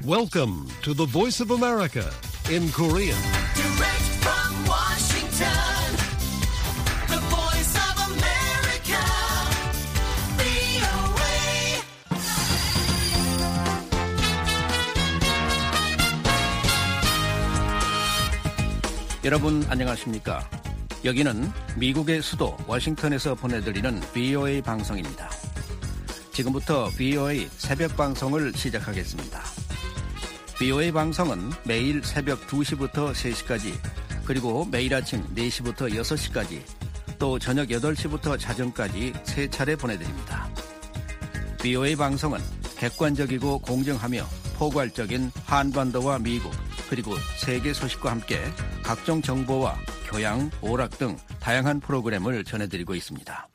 Welcome to the Voice of America in Korean. Direct from Washington, the Voice of America, VOA. 여러분 안녕하십니까? 여기는 미국의 수도 워싱턴에서 보내드리는 VOA 방송입니다. 지금부터 VOA 새벽 방송을 시작하겠습니다. VOA 방송은 매일 새벽 2시부터 3시까지, 그리고 매일 아침 4시부터 6시까지, 또 저녁 8시부터 자정까지 3차례 보내드립니다. VOA 방송은 객관적이고 공정하며 포괄적인 한반도와 미국, 그리고 세계 소식과 함께 각종 정보와 교양, 오락 등 다양한 프로그램을 전해드리고 있습니다.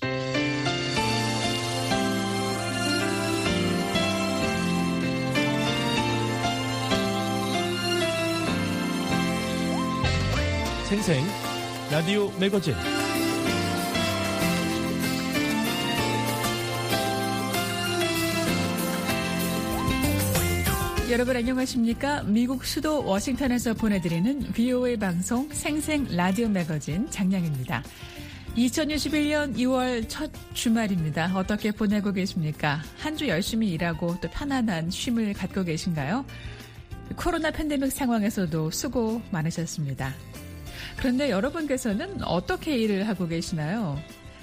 생생 라디오 매거진 여러분 안녕하십니까? 미국 수도 워싱턴에서 보내드리는 VOA 방송 생생 라디오 매거진 장량입니다. 2021년 2월 첫 주말입니다. 어떻게 보내고 계십니까? 한 주 열심히 일하고 또 편안한 쉼을 갖고 계신가요? 코로나 팬데믹 상황에서도 수고 많으셨습니다. 그런데 여러분께서는 어떻게 일을 하고 계시나요?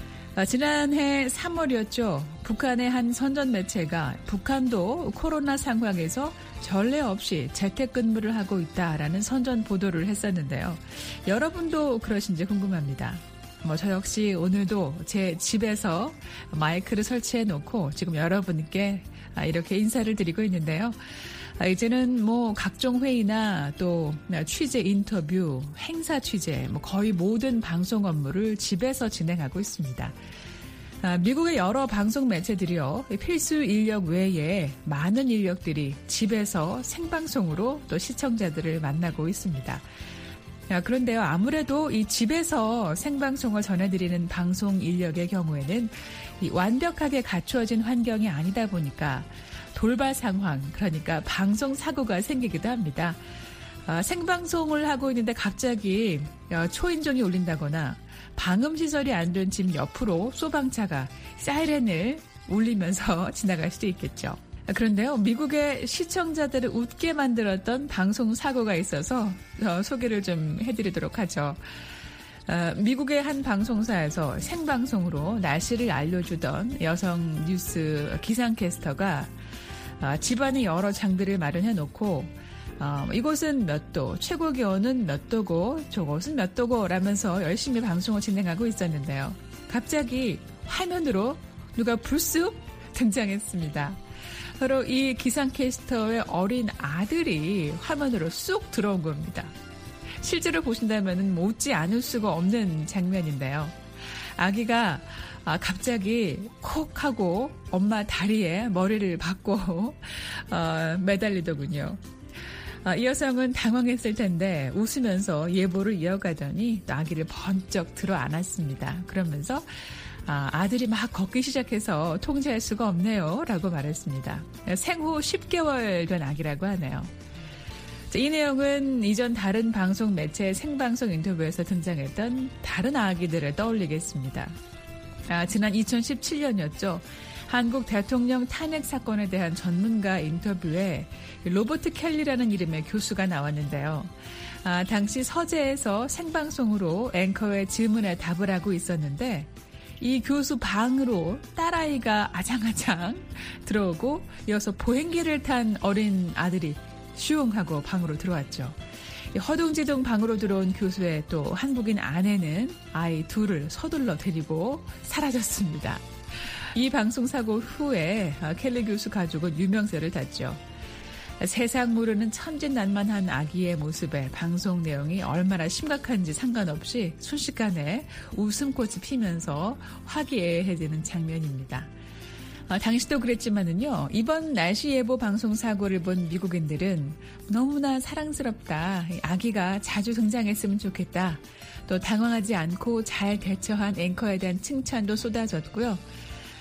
지난해 3월이었죠. 북한의 한 선전 매체가 북한도 코로나 상황에서 전례 없이 재택근무를 하고 있다라는 선전 보도를 했었는데요. 여러분도 그러신지 궁금합니다. 저 역시 오늘도 제 집에서 마이크를 설치해 놓고 지금 여러분께 이렇게 인사를 드리고 있는데요. 이제는 각종 회의나 또 취재 인터뷰, 행사 취재, 거의 모든 방송 업무를 집에서 진행하고 있습니다. 미국의 여러 방송 매체들이요, 필수 인력 외에 많은 인력들이 집에서 생방송으로 또 시청자들을 만나고 있습니다. 그런데요, 아무래도 이 집에서 생방송을 전해드리는 방송 인력의 경우에는 이 완벽하게 갖추어진 환경이 아니다 보니까 돌발 상황, 그러니까 방송 사고가 생기기도 합니다. 생방송을 하고 있는데 갑자기 초인종이 울린다거나 방음시설이 안 된 집 옆으로 소방차가 사이렌을 울리면서 지나갈 수도 있겠죠. 그런데요, 미국의 시청자들을 웃게 만들었던 방송 사고가 있어서 소개를 좀 해드리도록 하죠. 미국의 한 방송사에서 생방송으로 날씨를 알려주던 여성 뉴스 기상캐스터가 집안에 여러 장비를 마련해 놓고 이곳은 몇 도, 최고 기온은 몇 도고 저곳은 몇 도고 라면서 열심히 방송을 진행하고 있었는데요. 갑자기 화면으로 누가 불쑥 등장했습니다. 바로 이 기상캐스터의 어린 아들이 화면으로 쑥 들어온 겁니다. 실제로 보신다면 웃지 않을 수가 없는 장면인데요. 아기가 갑자기 콕 하고 엄마 다리에 머리를 박고 매달리더군요. 이 여성은 당황했을 텐데 웃으면서 예보를 이어가더니 또 아기를 번쩍 들어 안았습니다. 그러면서 아들이 막 걷기 시작해서 통제할 수가 없네요 라고 말했습니다. 생후 10개월 된 아기라고 하네요. 이 내용은 이전 다른 방송 매체의 생방송 인터뷰에서 등장했던 다른 아기들을 떠올리게 했습니다. 지난 2017년이었죠. 한국 대통령 탄핵 사건에 대한 전문가 인터뷰에 로버트 켈리라는 이름의 교수가 나왔는데요. 당시 서재에서 생방송으로 앵커의 질문에 답을 하고 있었는데 이 교수 방으로 딸아이가 아장아장 들어오고 이어서 보행기를 탄 어린 아들이 슝 하고 방으로 들어왔죠. 허둥지둥 방으로 들어온 교수의 또 한국인 아내는 아이 둘을 서둘러 데리고 사라졌습니다. 이 방송 사고 후에 켈리 교수 가족은 유명세를 탔죠. 세상 모르는 천진난만한 아기의 모습에 방송 내용이 얼마나 심각한지 상관없이 순식간에 웃음꽃이 피면서 화기애애해지는 장면입니다. 당시도 그랬지만은요, 이번 날씨 예보 방송 사고를 본 미국인들은 너무나 사랑스럽다, 아기가 자주 등장했으면 좋겠다, 또 당황하지 않고 잘 대처한 앵커에 대한 칭찬도 쏟아졌고요.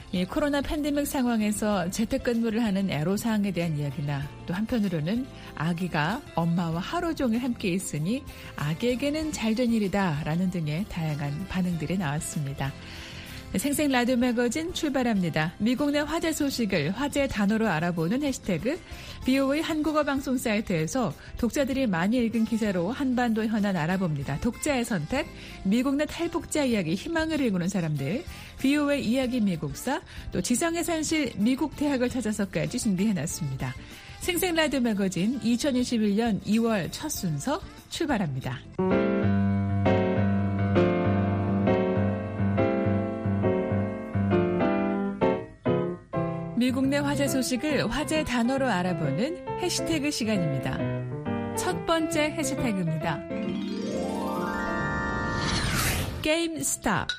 이 코로나 팬데믹 상황에서 재택근무를 하는 애로사항에 대한 이야기나 또 한편으로는 아기가 엄마와 하루 종일 함께 있으니 아기에게는 잘된 일이다라는 등의 다양한 반응들이 나왔습니다. 생생 라디오 매거진 출발합니다. 미국 내 화제 소식을 화제 단어로 알아보는 해시태그 VOA 한국어 방송 사이트에서 독자들이 많이 읽은 기사로 한반도 현안 알아봅니다. 독자의 선택, 미국 내 탈북자 이야기 희망을 일구는 사람들, VOA 이야기 미국사, 또 지성의 산실 미국 대학을 찾아서까지 준비해놨습니다. 생생 라디오 매거진 2021년 2월 첫 순서 출발합니다. 미국 내 화제 소식을 화제 단어로 알아보는 해시태그 시간입니다. 첫 번째 해시태그입니다. 게임스탑.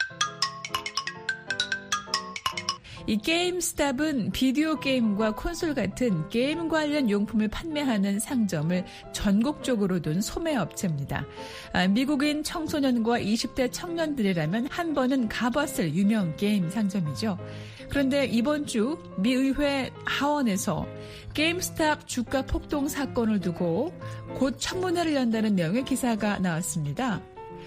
이 게임스탑은 비디오 게임과 콘솔 같은 게임 관련 용품을 판매하는 상점을 전국적으로 둔 소매업체입니다. 미국인 청소년과 20대 청년들이라면 한 번은 가봤을 유명 게임 상점이죠. 그런데 이번 주 미 의회 하원에서 게임스탑 주가 폭등 사건을 두고 곧 청문회를 연다는 내용의 기사가 나왔습니다.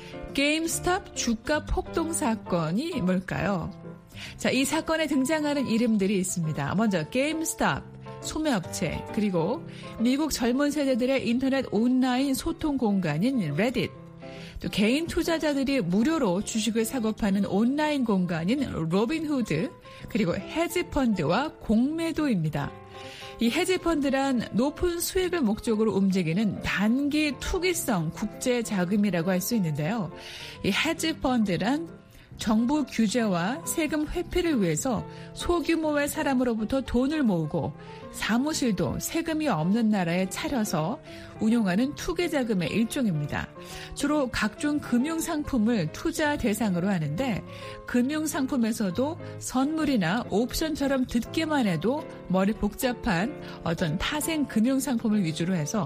게임스탑 주가 폭등 사건이 뭘까요? 자, 이 사건에 등장하는 이름들이 있습니다. 먼저 게임스탑, 소매업체, 그리고 미국 젊은 세대들의 인터넷 온라인 소통 공간인 레딧, 또 개인 투자자들이 무료로 주식을 사고 파는 온라인 공간인 로빈후드, 그리고 헤지펀드와 공매도입니다. 이 헤지펀드란 높은 수익을 목적으로 움직이는 단기 투기성 국제 자금이라고 할 수 있는데요. 이 헤지펀드란 정부 규제와 세금 회피를 위해서 소규모의 사람으로부터 돈을 모으고 사무실도 세금이 없는 나라에 차려서 운용하는 투기자금의 일종입니다. 주로 각종 금융상품을 투자 대상으로 하는데 금융상품에서도 선물이나 옵션처럼 듣기만 해도 머리 복잡한 어떤 파생 금융상품을 위주로 해서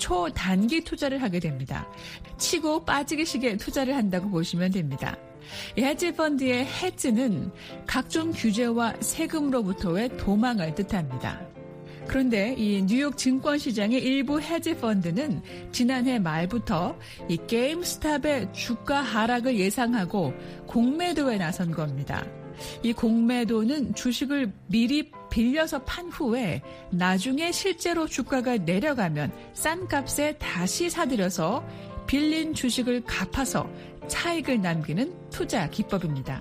초단기 투자를 하게 됩니다. 치고 빠지기식의 투자를 한다고 보시면 됩니다. 이 헤지펀드의 헤지는 각종 규제와 세금으로부터의 도망을 뜻합니다. 그런데 이 뉴욕 증권시장의 일부 헤지펀드는 지난해 말부터 이 게임스탑의 주가 하락을 예상하고 공매도에 나선 겁니다. 이 공매도는 주식을 미리 빌려서 판 후에 나중에 실제로 주가가 내려가면 싼 값에 다시 사들여서 빌린 주식을 갚아서 차익을 남기는 투자 기법입니다.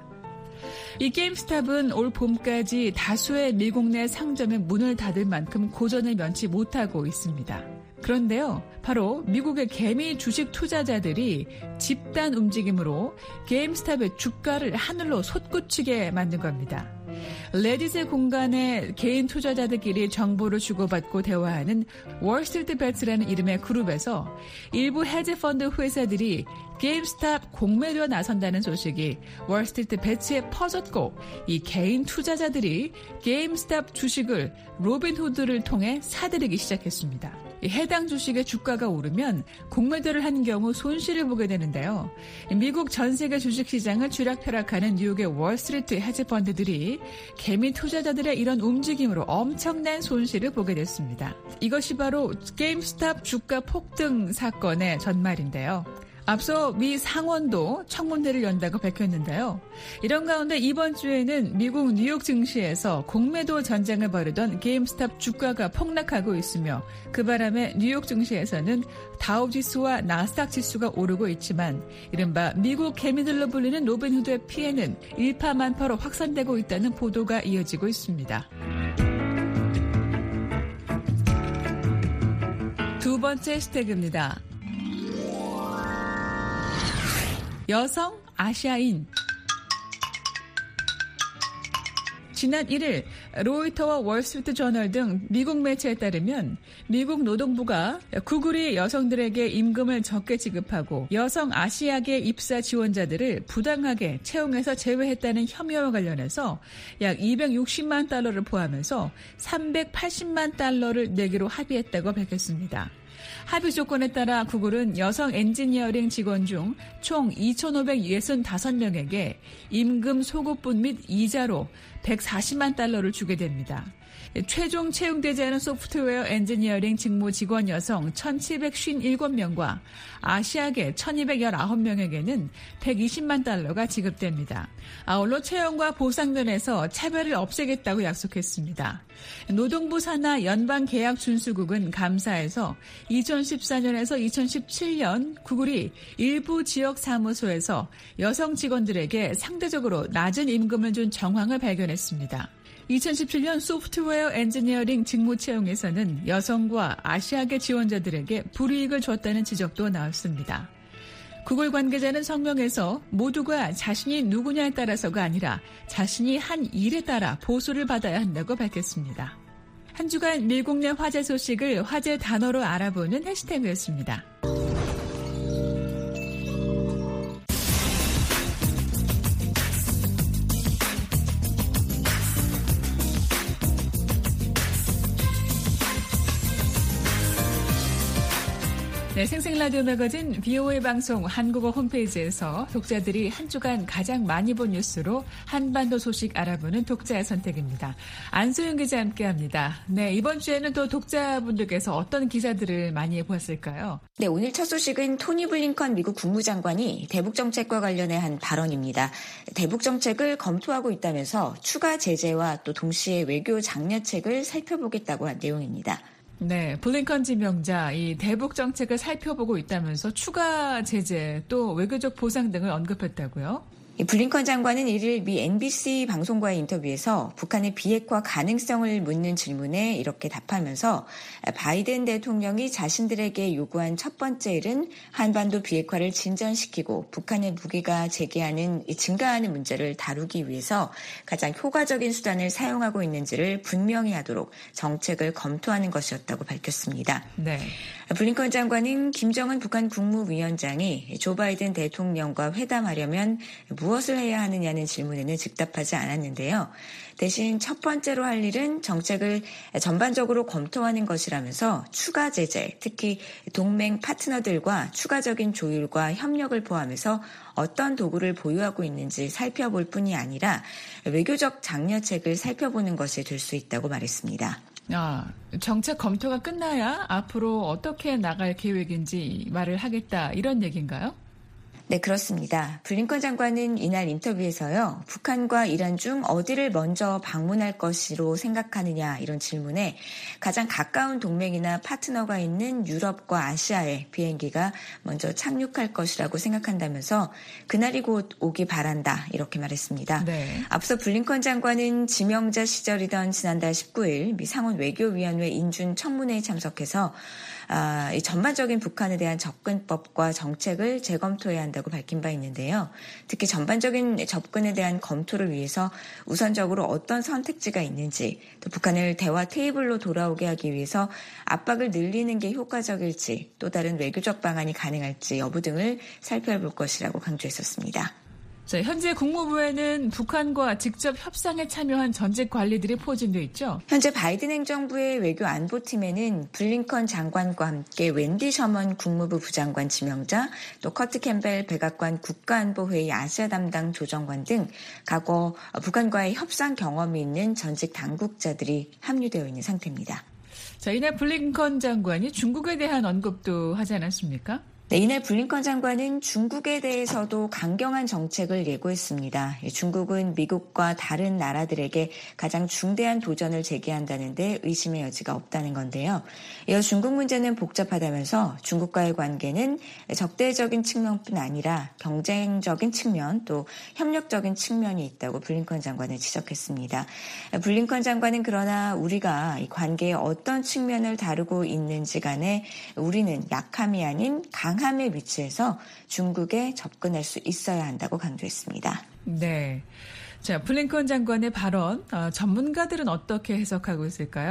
이 게임스탑은 올 봄까지 다수의 미국 내 상점의 문을 닫을 만큼 고전을 면치 못하고 있습니다. 그런데요, 바로 미국의 개미 주식 투자자들이 집단 움직임으로 게임스탑의 주가를 하늘로 솟구치게 만든 겁니다. 레딧의 공간에 개인 투자자들끼리 정보를 주고받고 대화하는 월스트리트 배츠라는 이름의 그룹에서 일부 헤지펀드 회사들이 게임스탑 공매도에 나선다는 소식이 월스트리트 배츠에 퍼졌고 이 개인 투자자들이 게임스탑 주식을 로빈후드를 통해 사들이기 시작했습니다. 해당 주식의 주가가 오르면 공매도를 한 경우 손실을 보게 되는데요. 미국 전 세계 주식시장을 쥐락펴락하는 뉴욕의 월스트리트 헤지펀드들이 개미 투자자들의 이런 움직임으로 엄청난 손실을 보게 됐습니다. 이것이 바로 게임스탑 주가 폭등 사건의 전말인데요. 앞서 미 상원도 청문회를 연다고 밝혔는데요. 이런 가운데 이번 주에는 미국 뉴욕 증시에서 공매도 전쟁을 벌이던 게임스탑 주가가 폭락하고 있으며 그 바람에 뉴욕 증시에서는 다우지수와 나스닥 지수가 오르고 있지만 이른바 미국 개미들로 불리는 로빈후드의 피해는 일파만파로 확산되고 있다는 보도가 이어지고 있습니다. 두 번째 해시태그입니다. 여성 아시아인. 지난 1일 로이터와 월스트리트 저널 등 미국 매체에 따르면 미국 노동부가 구글이 여성들에게 임금을 적게 지급하고 여성 아시아계 입사 지원자들을 부당하게 채용해서 제외했다는 혐의와 관련해서 약 260만 달러를 포함해서 380만 달러를 내기로 합의했다고 밝혔습니다. 합의 조건에 따라 구글은 여성 엔지니어링 직원 중 총 2,565명에게 임금 소급분 및 이자로 140만 달러를 주게 됩니다. 최종 채용되지 않은 소프트웨어 엔지니어링 직무 직원 여성 1,757명과 아시아계 1,219명에게는 120만 달러가 지급됩니다. 아울러 채용과 보상 면에서 차별을 없애겠다고 약속했습니다. 노동부 산하 연방계약준수국은 감사에서 2014년에서 2017년 구글이 일부 지역 사무소에서 여성 직원들에게 상대적으로 낮은 임금을 준 정황을 발견했습니다. 2017년 소프트웨어 엔지니어링 직무 채용에서는 여성과 아시아계 지원자들에게 불이익을 줬다는 지적도 나왔습니다. 구글 관계자는 성명에서 모두가 자신이 누구냐에 따라서가 아니라 자신이 한 일에 따라 보수를 받아야 한다고 밝혔습니다. 한 주간 미국 내 화제 소식을 화제 단어로 알아보는 해시태그였습니다. 네, 생생라디오 매거진 VOA 방송 한국어 홈페이지에서 독자들이 한 주간 가장 많이 본 뉴스로 한반도 소식 알아보는 독자의 선택입니다. 안소영 기자 함께합니다. 네, 이번 주에는 또 독자분들께서 어떤 기사들을 많이 보았을까요? 네, 오늘 첫 소식은 토니 블링컨 미국 국무장관이 대북 정책과 관련해 한 발언입니다. 대북 정책을 검토하고 있다면서 추가 제재와 또 동시에 외교 장려책을 살펴보겠다고 한 내용입니다. 네, 블링컨 지명자 이 대북 정책을 살펴보고 있다면서 추가 제재 또 외교적 보상 등을 언급했다고요? 블링컨 장관은 1일 미 NBC 방송과의 인터뷰에서 북한의 비핵화 가능성을 묻는 질문에 이렇게 답하면서 바이든 대통령이 자신들에게 요구한 첫 번째 일은 한반도 비핵화를 진전시키고 북한의 무기가 증가하는 문제를 다루기 위해서 가장 효과적인 수단을 사용하고 있는지를 분명히 하도록 정책을 검토하는 것이었다고 밝혔습니다. 네. 블링컨 장관은 김정은 북한 국무위원장이 조 바이든 대통령과 회담하려면 무엇을 해야 하느냐는 질문에는 즉답하지 않았는데요. 대신 첫 번째로 할 일은 정책을 전반적으로 검토하는 것이라면서 추가 제재, 특히 동맹 파트너들과 추가적인 조율과 협력을 포함해서 어떤 도구를 보유하고 있는지 살펴볼 뿐이 아니라 외교적 장려책을 살펴보는 것이 될 수 있다고 말했습니다. 정책 검토가 끝나야 앞으로 어떻게 나갈 계획인지 말을 하겠다 이런 얘기인가요? 네, 그렇습니다. 블링컨 장관은 이날 인터뷰에서요. 북한과 이란 중 어디를 먼저 방문할 것으로 생각하느냐 이런 질문에 가장 가까운 동맹이나 파트너가 있는 유럽과 아시아에 비행기가 먼저 착륙할 것이라고 생각한다면서 그날이 곧 오기 바란다 이렇게 말했습니다. 네. 앞서 블링컨 장관은 지명자 시절이던 지난달 19일 미 상원 외교위원회 인준 청문회에 참석해서 이 전반적인 북한에 대한 접근법과 정책을 재검토해야 한다고 밝힌 바 있는데요. 특히 전반적인 접근에 대한 검토를 위해서 우선적으로 어떤 선택지가 있는지, 또 북한을 대화 테이블로 돌아오게 하기 위해서 압박을 늘리는 게 효과적일지, 또 다른 외교적 방안이 가능할지 여부 등을 살펴볼 것이라고 강조했었습니다. 자, 현재 국무부에는 북한과 직접 협상에 참여한 전직 관리들이 포진돼 있죠. 현재 바이든 행정부의 외교 안보팀에는 블링컨 장관과 함께 웬디 셔먼 국무부 부장관 지명자, 또 커트 캠벨 백악관 국가안보회의 아시아 담당 조정관 등 과거 북한과의 협상 경험이 있는 전직 당국자들이 합류되어 있는 상태입니다. 자, 이날 블링컨 장관이 중국에 대한 언급도 하지 않았습니까? 네, 이날 블링컨 장관은 중국에 대해서도 강경한 정책을 예고했습니다. 중국은 미국과 다른 나라들에게 가장 중대한 도전을 제기한다는데 의심의 여지가 없다는 건데요. 이어 중국 문제는 복잡하다면서 중국과의 관계는 적대적인 측면뿐 아니라 경쟁적인 측면 또 협력적인 측면이 있다고 블링컨 장관은 지적했습니다. 블링컨 장관은 그러나 우리가 이 관계의 어떤 측면을 다루고 있는지 간에 우리는 약함이 아닌 강함의 위치에서 중국에 접근할 수 있어야 한다고 강조했습니다. 네. 자, 블링컨 장관의 발언, 전문가들은 어떻게 해석하고 있을까요?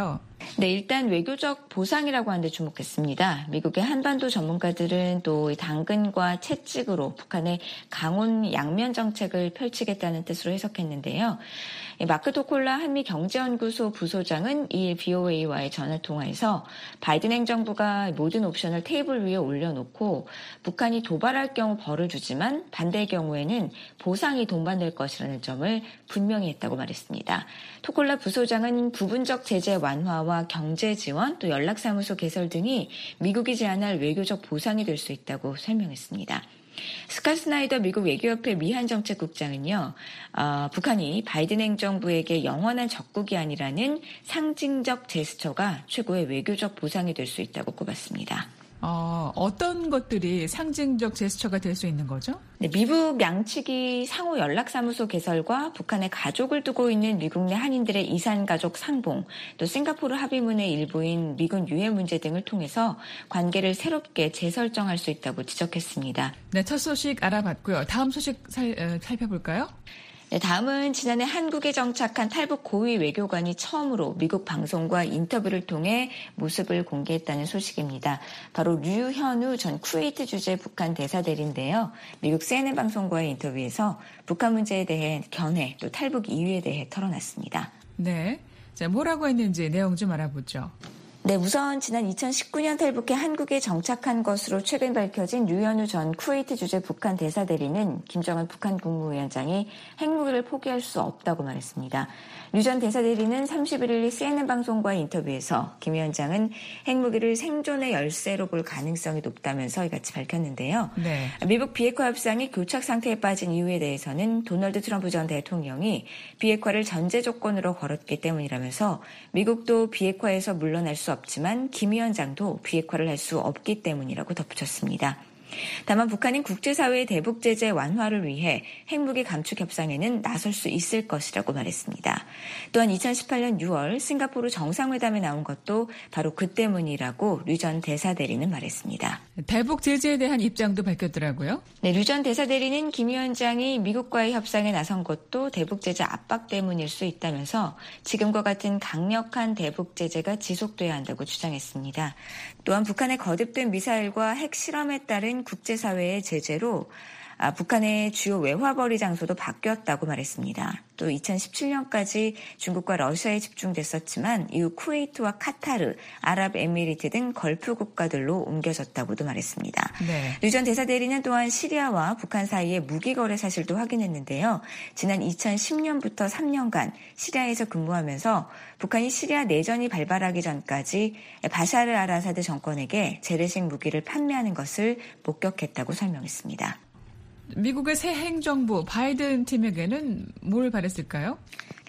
네, 일단 외교적 보상이라고 하는데 주목했습니다. 미국의 한반도 전문가들은 또 당근과 채찍으로 북한의 강원 양면 정책을 펼치겠다는 뜻으로 해석했는데요. 마크 토콜라 한미경제연구소 부소장은 이일 BOA와의 전화통화에서 바이든 행정부가 모든 옵션을 테이블 위에 올려놓고 북한이 도발할 경우 벌을 주지만 반대의 경우에는 보상이 동반될 것이라는 점을 분명히 했다고 말했습니다. 토콜라 부소장은 부분적 제재 완화와 경제 지원 또 연락사무소 개설 등이 미국이 제안할 외교적 보상이 될 수 있다고 설명했습니다. 스캇 스나이더 미국 외교협회 미한정책국장은요, 북한이 바이든 행정부에게 영원한 적국이 아니라는 상징적 제스처가 최고의 외교적 보상이 될 수 있다고 꼽았습니다. 어떤 것들이 상징적 제스처가 될 수 있는 거죠? 네, 미국 양측이 상호 연락사무소 개설과 북한에 가족을 두고 있는 미국 내 한인들의 이산가족 상봉, 또 싱가포르 합의문의 일부인 미군 유해 문제 등을 통해서 관계를 새롭게 재설정할 수 있다고 지적했습니다. 네, 첫 소식 알아봤고요. 다음 소식 살펴볼까요? 네, 다음은 지난해 한국에 정착한 탈북 고위 외교관이 처음으로 미국 방송과 인터뷰를 통해 모습을 공개했다는 소식입니다. 바로 류현우 전 쿠웨이트 주재 북한 대사대리인데요. 미국 CNN 방송과의 인터뷰에서 북한 문제에 대해 견해 또 탈북 이유에 대해 털어놨습니다. 네, 자 뭐라고 했는지 내용 좀 알아보죠. 네, 우선 지난 2019년 탈북해 한국에 정착한 것으로 최근 밝혀진 류현우 전 쿠웨이트 주재 북한 대사대리는 김정은 북한 국무위원장이 핵무기를 포기할 수 없다고 말했습니다. 류 전 대사대리는 31일 CNN 방송과의 인터뷰에서 김 위원장은 핵무기를 생존의 열쇠로 볼 가능성이 높다면서 이같이 밝혔는데요. 네. 미국 비핵화 협상이 교착 상태에 빠진 이유에 대해서는 도널드 트럼프 전 대통령이 비핵화를 전제 조건으로 걸었기 때문이라면서 미국도 비핵화에서 물러날 수 없지만 김 위원장도 비핵화를 할 수 없기 때문이라고 덧붙였습니다. 다만 북한은 국제사회의 대북 제재 완화를 위해 핵무기 감축 협상에는 나설 수 있을 것이라고 말했습니다. 또한 2018년 6월 싱가포르 정상회담에 나온 것도 바로 그 때문이라고 류 전 대사대리는 말했습니다. 대북 제재에 대한 입장도 밝혔더라고요. 네, 류 전 대사대리는 김 위원장이 미국과의 협상에 나선 것도 대북 제재 압박 때문일 수 있다면서 지금과 같은 강력한 대북 제재가 지속돼야 한다고 주장했습니다. 또한 북한의 거듭된 미사일과 핵 실험에 따른 국제사회의 제재로 북한의 주요 외화벌이 장소도 바뀌었다고 말했습니다. 또 2017년까지 중국과 러시아에 집중됐었지만 이후 쿠웨이트와 카타르, 아랍에미리트 등 걸프 국가들로 옮겨졌다고도 말했습니다. 네. 류 전 대사대리는 또한 시리아와 북한 사이의 무기거래 사실도 확인했는데요. 지난 2010년부터 3년간 시리아에서 근무하면서 북한이 시리아 내전이 발발하기 전까지 바샤르 알아사드 정권에게 재래식 무기를 판매하는 것을 목격했다고 설명했습니다. 미국의 새 행정부 바이든 팀에게는 뭘 바랬을까요?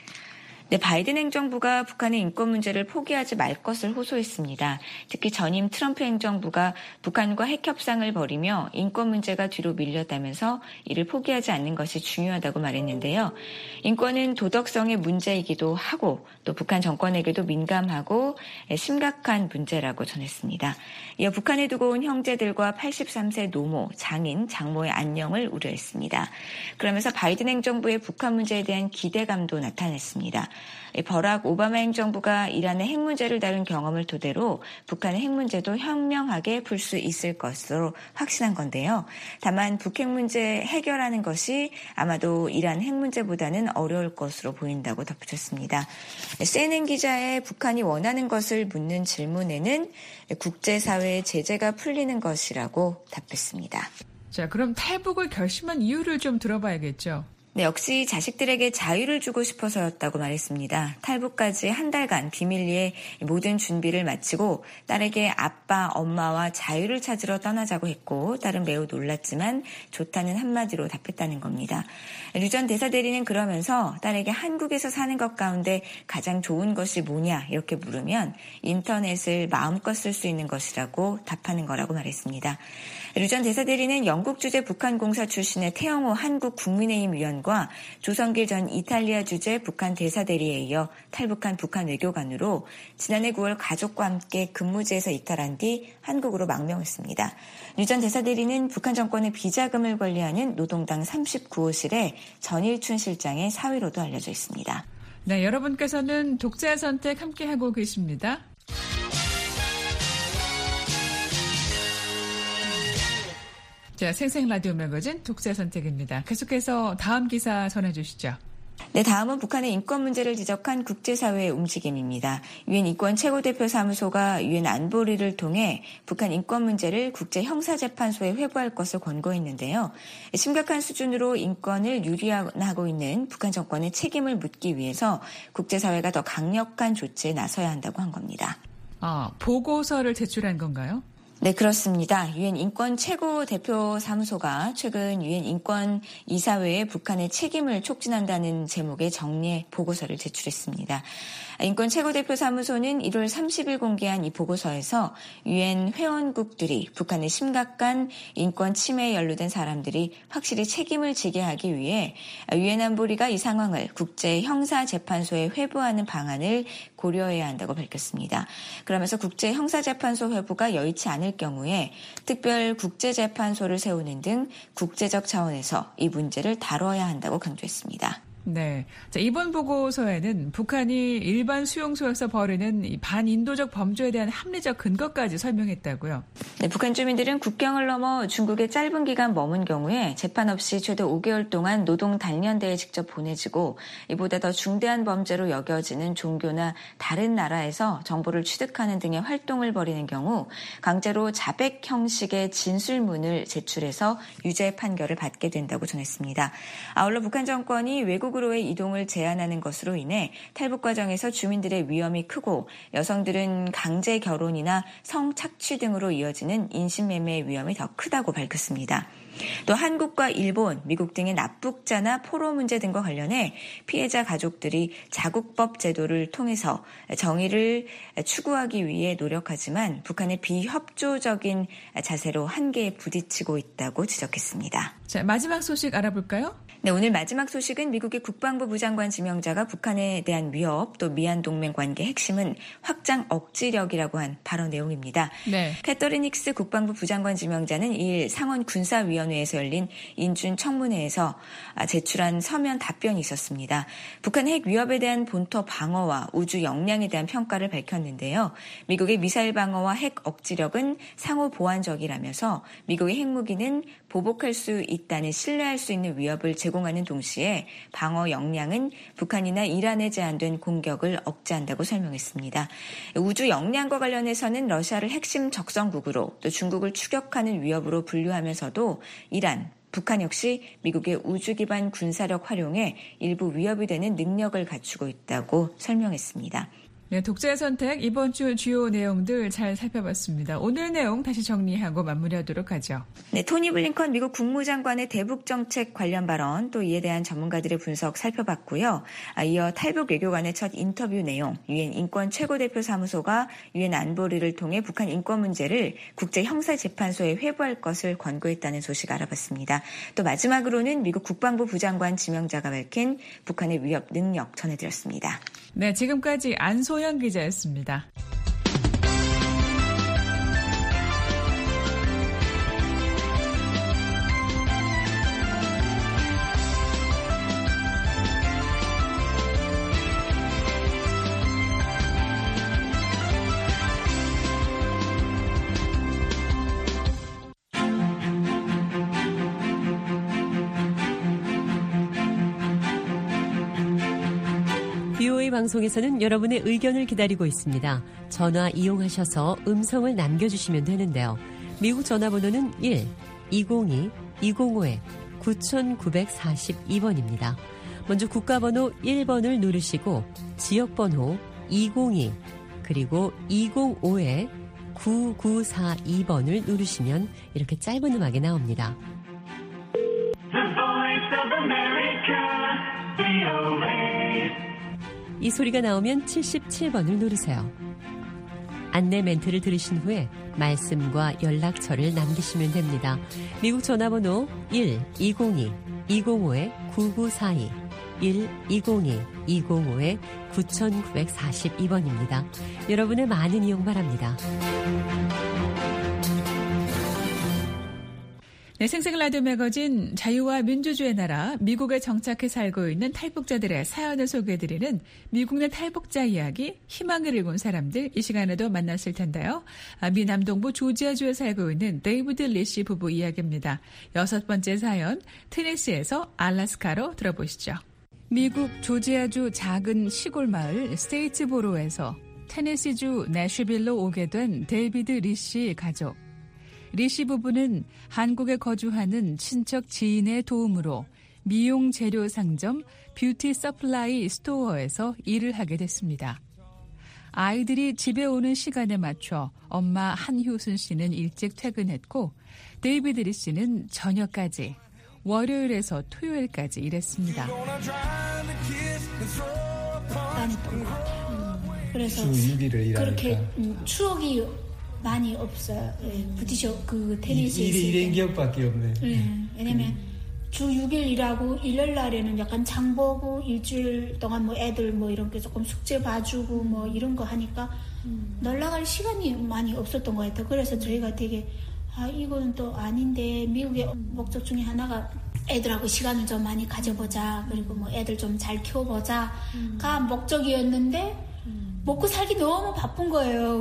네, 바이든 행정부가 북한의 인권 문제를 포기하지 말 것을 호소했습니다. 특히 전임 트럼프 행정부가 북한과 핵 협상을 벌이며 인권 문제가 뒤로 밀렸다면서 이를 포기하지 않는 것이 중요하다고 말했는데요. 인권은 도덕성의 문제이기도 하고 또 북한 정권에게도 민감하고 심각한 문제라고 전했습니다. 이어 북한에 두고 온 형제들과 83세 노모, 장인, 장모의 안녕을 우려했습니다. 그러면서 바이든 행정부의 북한 문제에 대한 기대감도 나타냈습니다. 버락 오바마 행정부가 이란의 핵 문제를 다룬 경험을 토대로 북한의 핵 문제도 현명하게 풀 수 있을 것으로 확신한 건데요. 다만 북핵 문제 해결하는 것이 아마도 이란 핵 문제보다는 어려울 것으로 보인다고 덧붙였습니다. CNN 기자의 북한이 원하는 것을 묻는 질문에는 국제사회의 제재가 풀리는 것이라고 답했습니다. 자, 그럼 탈북을 결심한 이유를 좀 들어봐야겠죠. 네, 역시 자식들에게 자유를 주고 싶어서였다고 말했습니다. 탈북까지 한 달간 비밀리에 모든 준비를 마치고 딸에게 아빠, 엄마와 자유를 찾으러 떠나자고 했고 딸은 매우 놀랐지만 좋다는 한마디로 답했다는 겁니다. 류 전 대사대리는 그러면서 딸에게 한국에서 사는 것 가운데 가장 좋은 것이 뭐냐 이렇게 물으면 인터넷을 마음껏 쓸 수 있는 것이라고 답하는 거라고 말했습니다. 류 전 대사대리는 영국 주재 북한공사 출신의 태영호 한국국민의힘 위원과 조성길 전 이탈리아 주재 북한 대사대리에 이어 탈북한 북한 외교관으로 지난해 9월 가족과 함께 근무지에서 이탈한 뒤 한국으로 망명했습니다. 류 전 대사대리는 북한 정권의 비자금을 관리하는 노동당 39호실의 전일춘 실장의 사위로도 알려져 있습니다. 네, 여러분께서는 독자 선택 함께하고 계십니다. 자, 생생 라디오 매거진 독자 선택입니다. 계속해서 다음 기사 전해주시죠. 네, 다음은 북한의 인권 문제를 지적한 국제사회의 움직임입니다. 유엔 인권 최고대표 사무소가 유엔 안보리를 통해 북한 인권 문제를 국제형사재판소에 회부할 것을 권고했는데요. 심각한 수준으로 인권을 유린하고 있는 북한 정권의 책임을 묻기 위해서 국제사회가 더 강력한 조치에 나서야 한다고 한 겁니다. 보고서를 제출한 건가요? 네, 그렇습니다. 유엔 인권 최고 대표 사무소가 최근 유엔 인권 이사회에 북한의 책임을 촉진한다는 제목의 정례 보고서를 제출했습니다. 인권 최고대표 사무소는 1월 30일 공개한 이 보고서에서 유엔 회원국들이 북한의 심각한 인권 침해에 연루된 사람들이 확실히 책임을 지게 하기 위해 유엔 안보리가 이 상황을 국제형사재판소에 회부하는 방안을 고려해야 한다고 밝혔습니다. 그러면서 국제형사재판소 회부가 여의치 않을 경우에 특별 국제재판소를 세우는 등 국제적 차원에서 이 문제를 다뤄야 한다고 강조했습니다. 네. 자, 이번 보고서에는 북한이 일반 수용소에서 벌이는 이 반인도적 범죄에 대한 합리적 근거까지 설명했다고요. 네, 북한 주민들은 국경을 넘어 중국에 짧은 기간 머문 경우에 재판 없이 최대 5개월 동안 노동 단련대에 직접 보내지고 이보다 더 중대한 범죄로 여겨지는 종교나 다른 나라에서 정보를 취득하는 등의 활동을 벌이는 경우 강제로 자백 형식의 진술문을 제출해서 유죄 판결을 받게 된다고 전했습니다. 아울러 북한 정권이 외국으로의 이동을 제한하는 것으로 인해 탈북 과정에서 주민들의 위험이 크고 여성들은 강제 결혼이나 성착취 등으로 이어지는 인신매매의 위험이 더 크다고 밝혔습니다. 또 한국과 일본, 미국 등의 납북자나 포로 문제 등과 관련해 피해자 가족들이 자국법 제도를 통해서 정의를 추구하기 위해 노력하지만 북한의 비협조적인 자세로 한계에 부딪히고 있다고 지적했습니다. 자, 마지막 소식 알아볼까요? 네, 오늘 마지막 소식은 미국의 국방부 부장관 지명자가 북한에 대한 위협 또 미한 동맹 관계 핵심은 확장 억지력이라고 한 발언 내용입니다. 네. 캐터린 닉스 국방부 부장관 지명자는 2일 상원 군사위원회에서 열린 인준 청문회에서 제출한 서면 답변이 있었습니다. 북한 핵 위협에 대한 본토 방어와 우주 역량에 대한 평가를 밝혔는데요. 미국의 미사일 방어와 핵 억지력은 상호 보완적이라면서 미국의 핵무기는 보복할 수 있다는 신뢰할 수 있는 위협을 제공하는 동시에 방어 역량은 북한이나 이란에 제한된 공격을 억제한다고 설명했습니다. 우주 역량과 관련해서는 러시아를 핵심 적성국으로 또 중국을 추격하는 위협으로 분류하면서도 이란, 북한 역시 미국의 우주 기반 군사력 활용에 일부 위협이 되는 능력을 갖추고 있다고 설명했습니다. 네, 독자의 선택 이번 주 주요 내용들 잘 살펴봤습니다. 오늘 내용 다시 정리하고 마무리하도록 하죠. 네, 토니 블링컨 미국 국무장관의 대북 정책 관련 발언 또 이에 대한 전문가들의 분석 살펴봤고요. 이어 탈북 외교관의 첫 인터뷰 내용, 유엔 인권 최고대표 사무소가 유엔 안보리를 통해 북한 인권 문제를 국제형사재판소에 회부할 것을 권고했다는 소식 알아봤습니다. 또 마지막으로는 미국 국방부 부장관 지명자가 밝힌 북한의 위협 능력 전해드렸습니다. 네, 지금까지 안소영 기자였습니다. VOA 방송에서는 여러분의 의견을 기다리고 있습니다. 전화 이용하셔서 음성을 남겨주시면 되는데요. 미국 전화번호는 1-202-205-9942번입니다. 먼저 국가번호 1번을 누르시고 지역번호 202 그리고 205-9942번을 누르시면 이렇게 짧은 음악이 나옵니다. 이 소리가 나오면 77번을 누르세요. 안내 멘트를 들으신 후에 말씀과 연락처를 남기시면 됩니다. 미국 전화번호 1-202-205-9942 1-202-205-9942번입니다. 여러분의 많은 이용 바랍니다. 네, 생생 라디오 매거진 자유와 민주주의 나라 미국에 정착해 살고 있는 탈북자들의 사연을 소개해드리는 미국 내 탈북자 이야기 희망을 읽은 사람들 이 시간에도 만났을 텐데요. 미 남동부 조지아주에 살고 있는 데이비드 리시 부부 이야기입니다. 6번째 사연 테네시에서 알래스카로 들어보시죠. 미국 조지아주 작은 시골 마을 스테이츠보로에서 테네시주 내슈빌로 오게 된 데이비드 리시 가족. 리시 부부는 한국에 거주하는 친척 지인의 도움으로 미용 재료 상점 뷰티 서플라이 스토어에서 일을 하게 됐습니다. 아이들이 집에 오는 시간에 맞춰 엄마 한효순 씨는 일찍 퇴근했고 데이비드 리시는 저녁까지 월요일에서 토요일까지 일했습니다. 다녔던 것 같아요. 그래서 주 6일을 일하니까 그렇게 추억이 많이 없어요. 부티셔 그 테니스 일인 기억밖에 없네. 왜냐면 주 6일 일하고 일요일 날에는 약간 장 보고 일주일 동안 뭐 애들 뭐 이런 게 조금 숙제 봐주고 뭐 이런 거 하니까 놀러갈 시간이 많이 없었던 것 같아요. 그래서 저희가 되게 이거는 또 아닌데 미국의 목적 중에 하나가 애들하고 시간을 좀 많이 가져보자. 그리고 뭐 애들 좀 잘 키워보자가 목적이었는데 먹고 살기 너무 바쁜 거예요.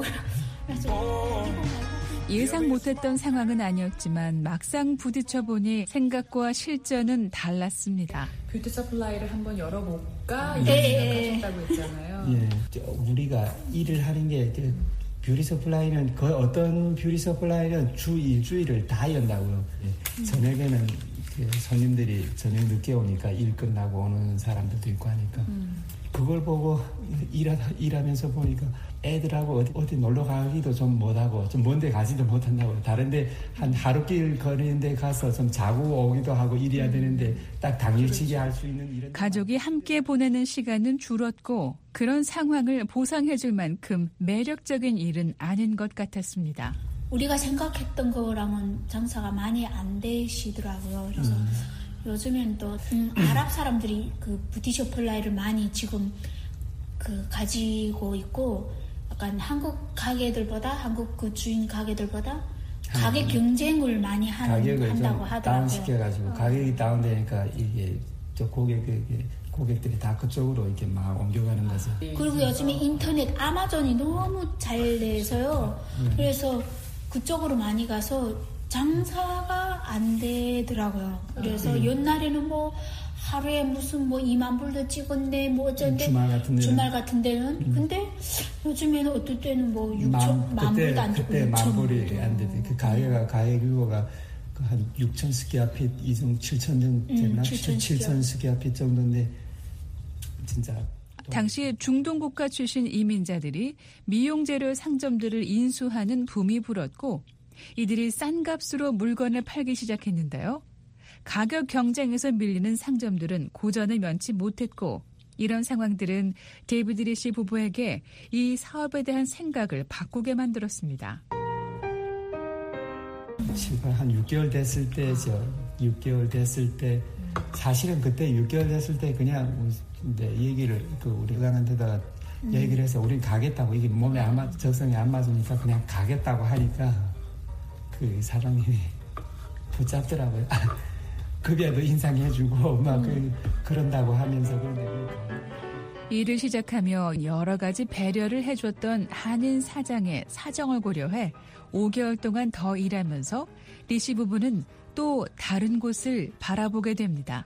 예상 못했던 상황은 아니었지만 막상 부딪혀보니 생각과 실전은 달랐습니다. 뷰티 서플라이를 한번 열어볼까? 이런 생각하셨다고 했잖아요. 예, 우리가 일을 하는 게 뷰티 서플라이는 거의 어떤 뷰티 서플라이는 주 일주일을 다 연다고요. 예, 저녁에는 손님들이 저녁 늦게 오니까 일 끝나고 오는 사람들도 있고 하니까 그걸 보고 일하면서 보니까 애들하고 어디 놀러 가기도 좀 못하고 좀 먼데 가지도 못한다고 다른데 한 하루길 거리는 데 가서 좀 자고 오기도 하고 일해야 되는데 딱 당일치기 할 수 있는 이런 가족이 함께 보내는 시간은 줄었고 그런 상황을 보상해줄 만큼 매력적인 일은 아닌 것 같았습니다. 우리가 생각했던 거랑은 장사가 많이 안 되시더라고요. 그래서 요즘엔 또 아랍 사람들이 그 뷰티 서플라이를 많이 지금 그 가지고 있고 약간 한국 가게들보다 한국 그 주인 가게들보다 가격 경쟁을 많이 한다고 하더라고요. 다운시켜가지고 가격이 다운되니까 이게 저 고객들이 다 그쪽으로 이렇게 막 옮겨가는 거죠. 그리고 요즘에 인터넷 아마존이 너무 잘 돼서요. 그래서 그쪽으로 많이 가서 장사가 안 되더라고요. 그래서 옛날에는 뭐 하루에 무슨 뭐 2만 불도 찍었네 뭐 어쩐데 주말 같은 데는 근데 요즘에는 어떨 때는 뭐 6만 불도 안 찍고 그때 1만 불이 안 되지. 그 가격 규모가 한 6천 스퀘어핏 이중 7천 정도 됐나? 7천 스퀘어핏 정도인데 진짜 당시 중동 국가 출신 이민자들이 미용재료 상점들을 인수하는 붐이 불었고 이들이 싼 값으로 물건을 팔기 시작했는데요. 가격 경쟁에서 밀리는 상점들은 고전을 면치 못했고 이런 상황들은 데이비드 리시 부부에게 이 사업에 대한 생각을 바꾸게 만들었습니다. 한 6개월 됐을 때죠. 6개월 됐을 때 사실은 그때 6개월 됐을 때 그냥 얘기를 우리 회장한테다가 얘기를 해서 우린 가겠다고 이게 몸에 적성에 안 맞으니까 그냥 가겠다고 하니까 그 사장님이 붙잡더라고요. 급여도 인상해주고 막 그런다고 하면서 일을 시작하며 여러 가지 배려를 해줬던 한인 사장의 사정을 고려해 5개월 동안 더 일하면서 리시 부부는 또 다른 곳을 바라보게 됩니다.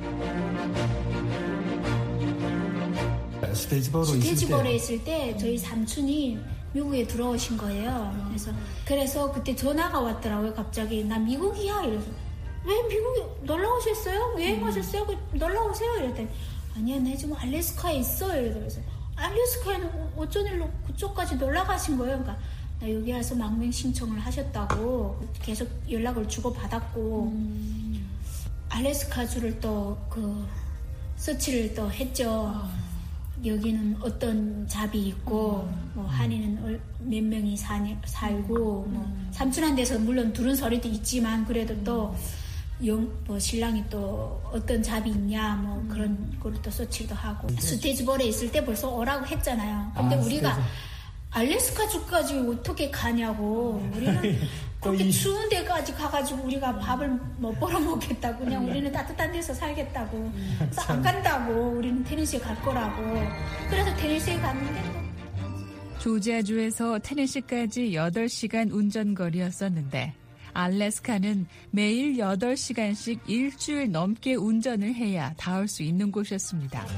스테이츠보로에 있을 때 저희 삼촌이 미국에 들어오신 거예요. 그래서 그때 전화가 왔더라고요. 갑자기 나 미국이야 이래서 왜 미국에 놀러 오셨어요? 여행하셨어요? 놀러 오세요? 이랬더니 아니야 나 지금 알래스카에 있어. 이래서 알래스카에는 어쩐 일로 그쪽까지 놀러 가신 거예요? 그러니까 나 여기 와서 망명 신청을 하셨다고 계속 연락을 주고받았고 알래스카주를 또 서치를 또 했죠. 여기는 어떤 잡이 있고 뭐 한인은 몇 명이 살고 뭐 삼촌한테서 물론 들은 소리도 있지만 그래도 또 뭐 신랑이 또 어떤 잡이 있냐 뭐 그런 거를 또 서치도 하고 스테이츠보로에 있을 때 벌써 오라고 했잖아요. 근데 우리가 알래스카주까지 어떻게 가냐고 우리는 그렇게 추운 데까지 가가지고 우리가 밥을 못 벌어 먹겠다고 그냥 우리는 따뜻한 데서 살겠다고 그래서 안 간다고 우리는 테네시에 갈 거라고 그래서 테네시에 갔는데 조지아주에서 테네시까지 8시간 운전거리였었는데 알래스카는 매일 8시간씩 일주일 넘게 운전을 해야 닿을 수 있는 곳이었습니다.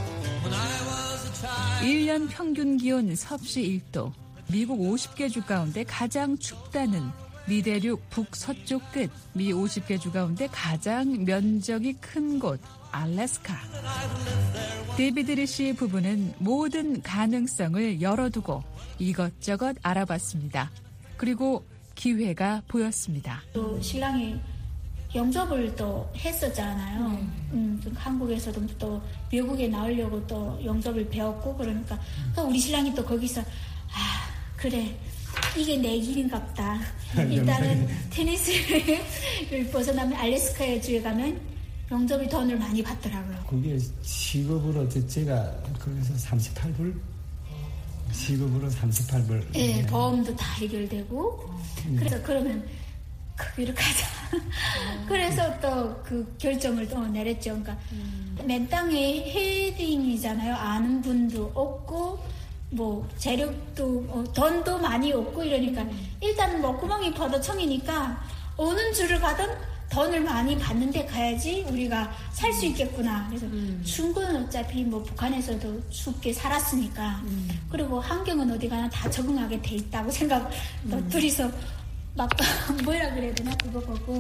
1년 평균 기온 섭씨 1도, 미국 50개 주 가운데 가장 춥다는 미대륙 북서쪽 끝, 미 50개 주 가운데 가장 면적이 큰 곳, 알래스카. 데이비드 리시 부부는 모든 가능성을 열어두고 이것저것 알아봤습니다. 그리고 기회가 보였습니다. 또 신랑이 영접을 또 했었잖아요. 한국에서도 또 미국에 나오려고 또 영접을 배웠고 그러니까 또 우리 신랑이 또 거기서 그래 이게 내 길인갑다. 일단은 테네시를 벗어나면 알래스카의 주에 가면 영접이 돈을 많이 받더라고요. 그게 시급으로 제가 거기서 38불? 시급으로 38불. 네, 보험도 다 해결되고 그래서 그러면 거기로 가자. 그래서 또 그 결정을 또 내렸죠. 그러니까 맨 땅에 헤딩이잖아요. 아는 분도 없고 뭐 재력도 돈도 많이 없고 이러니까 일단 뭐 구멍이 퍼더청이니까 어느 주를 가든 돈을 많이 받는데 가야지 우리가 살 수 있겠구나. 그래서 중국은 어차피 뭐 북한에서도 춥게 살았으니까 그리고 환경은 어디 가나 다 적응하게 돼 있다고 생각. 또 둘이서 막 뭐라 그래야 되나 그거 보고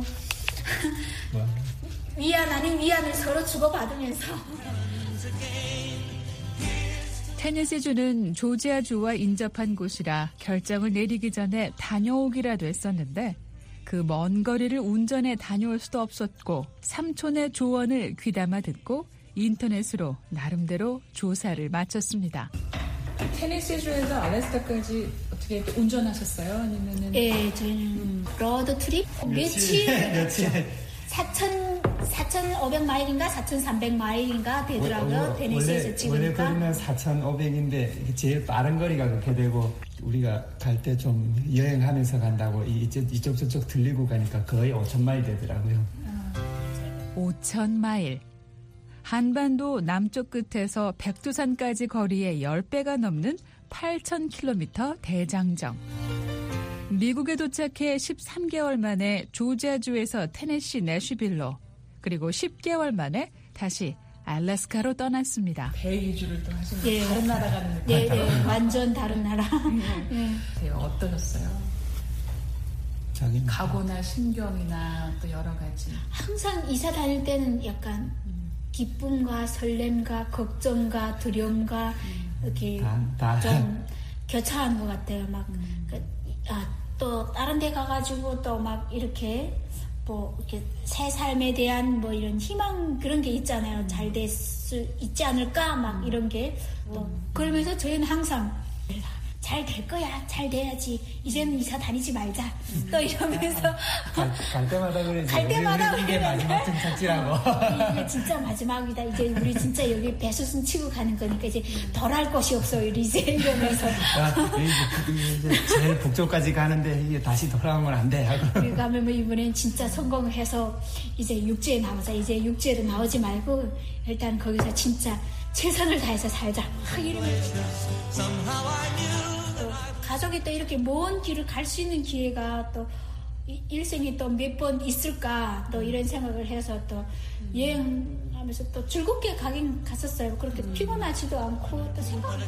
위안 아닌 위안을 서로 주고받으면서. 테네시주는 조지아주와 인접한 곳이라 결정을 내리기 전에 다녀오기라도 했었는데 그 먼 거리를 운전해 다녀올 수도 없었고 삼촌의 조언을 귀담아 듣고 인터넷으로 나름대로 조사를 마쳤습니다. 테네시주에서 알래스카까지 어떻게 운전하셨어요? 아니면은? 네, 저희는 로드 트립 며칠 4,500마일인가 4,300마일인가 되더라고요. 테네시에서 찍으니까. 원래 거리는 4,500인데 제일 빠른 거리가 그렇게 되고 우리가 갈 때 좀 여행하면서 간다고 이쪽 저쪽 들리고 가니까 거의 5,000마일 되더라고요. 5,000마일. 한반도 남쪽 끝에서 백두산까지 거리의 10배가 넘는 8,000km 대장정. 미국에 도착해 13개월 만에 조지아주에서 테네시 내쉬빌로 그리고 10개월 만에 다시 알래스카로 떠났습니다. 대이주를 또 하신 예. 다른 나라 가는 느낌. 네, 완전 다른 나라. 네. 어떠셨어요? 자기는 각오나 신경이나 또 여러 가지. 항상 이사 다닐 때는 약간 기쁨과 설렘과 걱정과 두려움과 이렇게 좀 교차하는 것 같아요. 막 또 다른 데 가가지고 또 막 이렇게 뭐 이렇게 새 삶에 대한 뭐 이런 희망 그런 게 있잖아요. 잘 될 수 있지 않을까 막 이런 게 또 그러면서 저희는 항상 잘 될 거야. 잘 돼야지. 이제는 이사 다니지 말자. 또 이러면서 갈 때마다 그러지. 갈 때마다 이게 마지막 정착지라고. 이게 진짜 마지막이다. 이제 우리 진짜 여기 배수순 치고 가는 거니까 이제 덜 할 것이 없어. 이제 이러면서. 이제 제일 북쪽까지 가는데 이게 다시 돌아오면 안 돼. 하고. 그러니까 뭐 이번엔 진짜 성공을 해서 이제 육지에 나오자. 이제 육지에도 나오지 말고 일단 거기서 진짜 최선을 다해서 살자. 이러면서. 가족이 또 이렇게 먼 길을 갈 수 있는 기회가 또 일생에 또 몇 번 있을까 또 이런 생각을 해서 또 여행하면서 또 즐겁게 가긴 갔었어요. 그렇게 피곤하지도 않고 또 생각.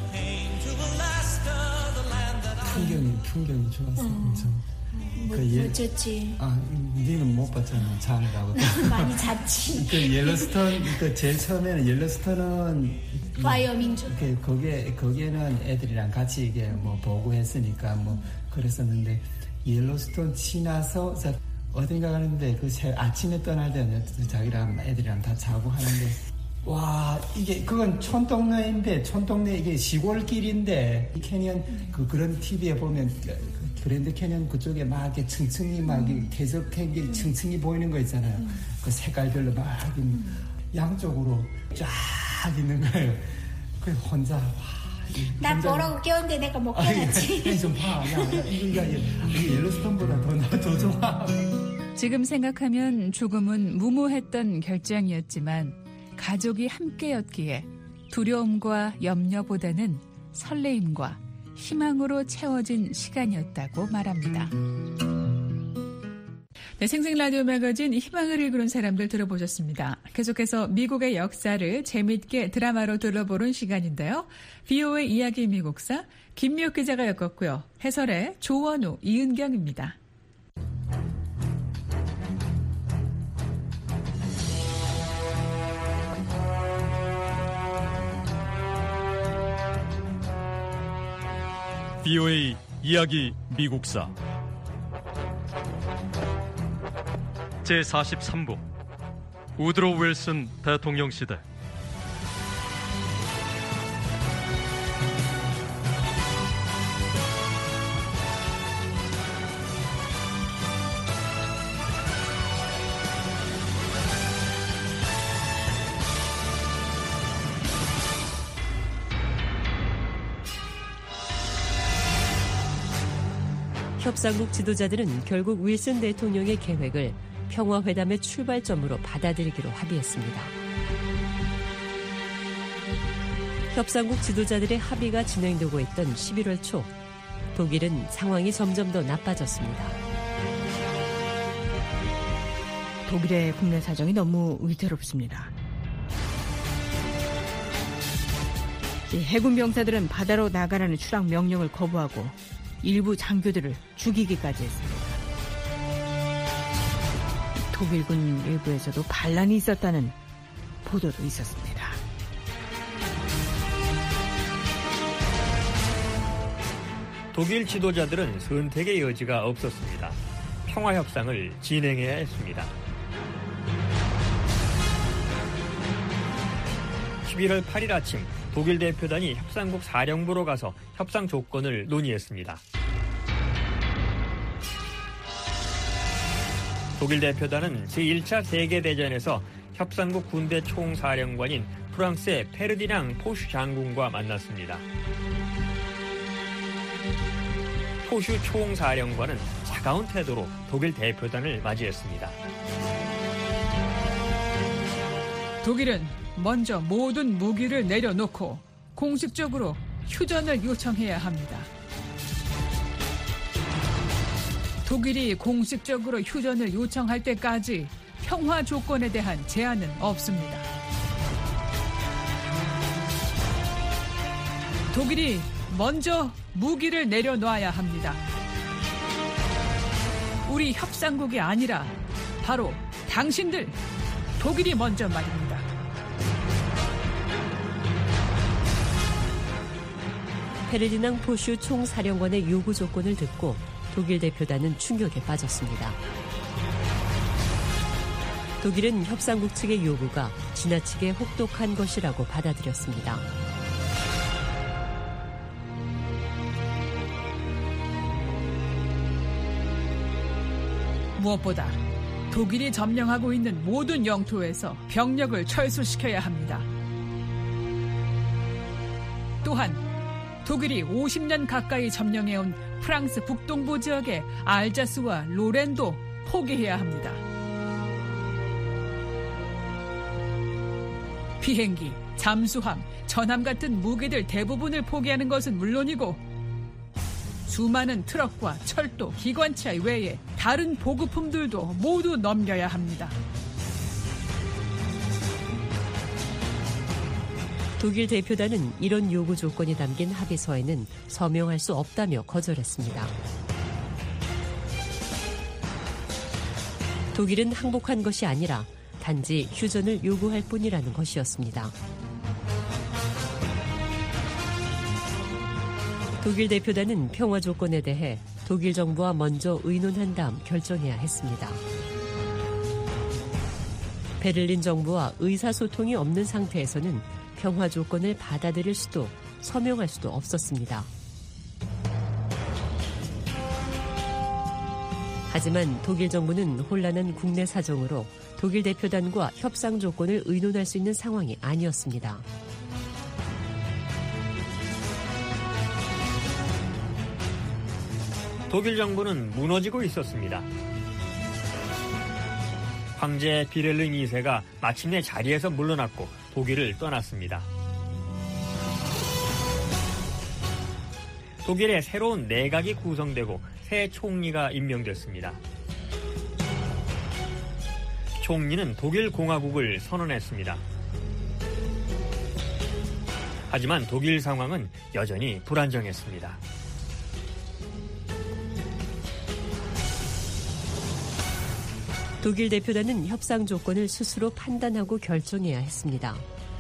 풍경이 좋았어. 엄청. 멋졌지. 니는 못 봤잖아. 자느라고. 많이 잤지. 그 옐로스톤, 제일 처음에는 옐로스톤은 와이어밍 쪽. 거기에는 애들이랑 같이 이게 뭐 보고 했으니까 뭐 그랬었는데 옐로스톤 지나서 어딘가 가는데 아침에 떠날 때는 자기랑 애들이랑 다 자고 하는데 와 그건 촌동네 이게 시골길인데 캐니언 그런 TV에 보면 그랜드 캐니언 그쪽에 막 이렇게 층층이 막 계속해 층층이 보이는 거 있잖아요. 그 색깔별로 막 양쪽으로 쫙 있는 거예요. 그 혼자 나 뭐라고 깨웠는데 내가 못 깨웠지. 좀 봐. 이게 옐로스톤보다 더 좋아. 지금 생각하면 조금은 무모했던 결정이었지만 가족이 함께였기에 두려움과 염려보다는 설레임과 희망으로 채워진 시간이었다고 말합니다. 네, 생생라디오 매거진 희망을 일구는 사람들 들어보셨습니다. 계속해서 미국의 역사를 재미있게 드라마로 둘러보는 시간인데요. VOA 이야기 미국사 김미옥 기자가 엮었고요. 해설의 조원우, 이은경입니다. VOA 이야기 미국사 제43부 우드로 윌슨 대통령 시대. 협상국 지도자들은 결국 윌슨 대통령의 계획을 평화회담의 출발점으로 받아들이기로 합의했습니다. 협상국 지도자들의 합의가 진행되고 있던 11월 초, 독일은 상황이 점점 더 나빠졌습니다. 독일의 국내 사정이 너무 위태롭습니다. 해군 병사들은 바다로 나가라는 추락 명령을 거부하고 일부 장교들을 죽이기까지 했습니다. 독일군 일부에서도 반란이 있었다는 보도도 있었습니다. 독일 지도자들은 선택의 여지가 없었습니다. 평화협상을 진행해야 했습니다. 11월 8일 아침 독일 대표단이 협상국 사령부로 가서 협상 조건을 논의했습니다. 독일 대표단은 제1차 세계대전에서 협상국 군대 총사령관인 프랑스의 페르디낭 포슈 장군과 만났습니다. 포슈 총사령관은 차가운 태도로 독일 대표단을 맞이했습니다. 독일은 먼저 모든 무기를 내려놓고 공식적으로 휴전을 요청해야 합니다. 독일이 공식적으로 휴전을 요청할 때까지 평화 조건에 대한 제한은 없습니다. 독일이 먼저 무기를 내려놔야 합니다. 우리 협상국이 아니라 바로 당신들, 독일이 먼저 말입니다. 페르디낭 포슈 총사령관의 요구 조건을 듣고 독일 대표단은 충격에 빠졌습니다. 독일은 협상국 측의 요구가 지나치게 혹독한 것이라고 받아들였습니다. 무엇보다 독일이 점령하고 있는 모든 영토에서 병력을 철수시켜야 합니다. 또한 독일이 50년 가까이 점령해온 프랑스 북동부 지역의 알자스와 로렌도 포기해야 합니다. 비행기, 잠수함, 전함 같은 무기들 대부분을 포기하는 것은 물론이고 수많은 트럭과 철도, 기관차 외에 다른 보급품들도 모두 넘겨야 합니다. 독일 대표단은 이런 요구 조건이 담긴 합의서에는 서명할 수 없다며 거절했습니다. 독일은 항복한 것이 아니라 단지 휴전을 요구할 뿐이라는 것이었습니다. 독일 대표단은 평화 조건에 대해 독일 정부와 먼저 의논한 다음 결정해야 했습니다. 베를린 정부와 의사소통이 없는 상태에서는 평화 조건을 받아들일 수도 서명할 수도 없었습니다. 하지만 독일 정부는 혼란한 국내 사정으로 독일 대표단과 협상 조건을 의논할 수 있는 상황이 아니었습니다. 독일 정부는 무너지고 있었습니다. 황제 빌헬름 2세가 마침내 자리에서 물러났고 독일을 떠났습니다. 독일의 새로운 내각이 구성되고 새 총리가 임명됐습니다. 총리는 독일 공화국을 선언했습니다. 하지만 독일 상황은 여전히 불안정했습니다. 독일 대표단은 협상 조건을 스스로 판단하고 결정해야 했습니다.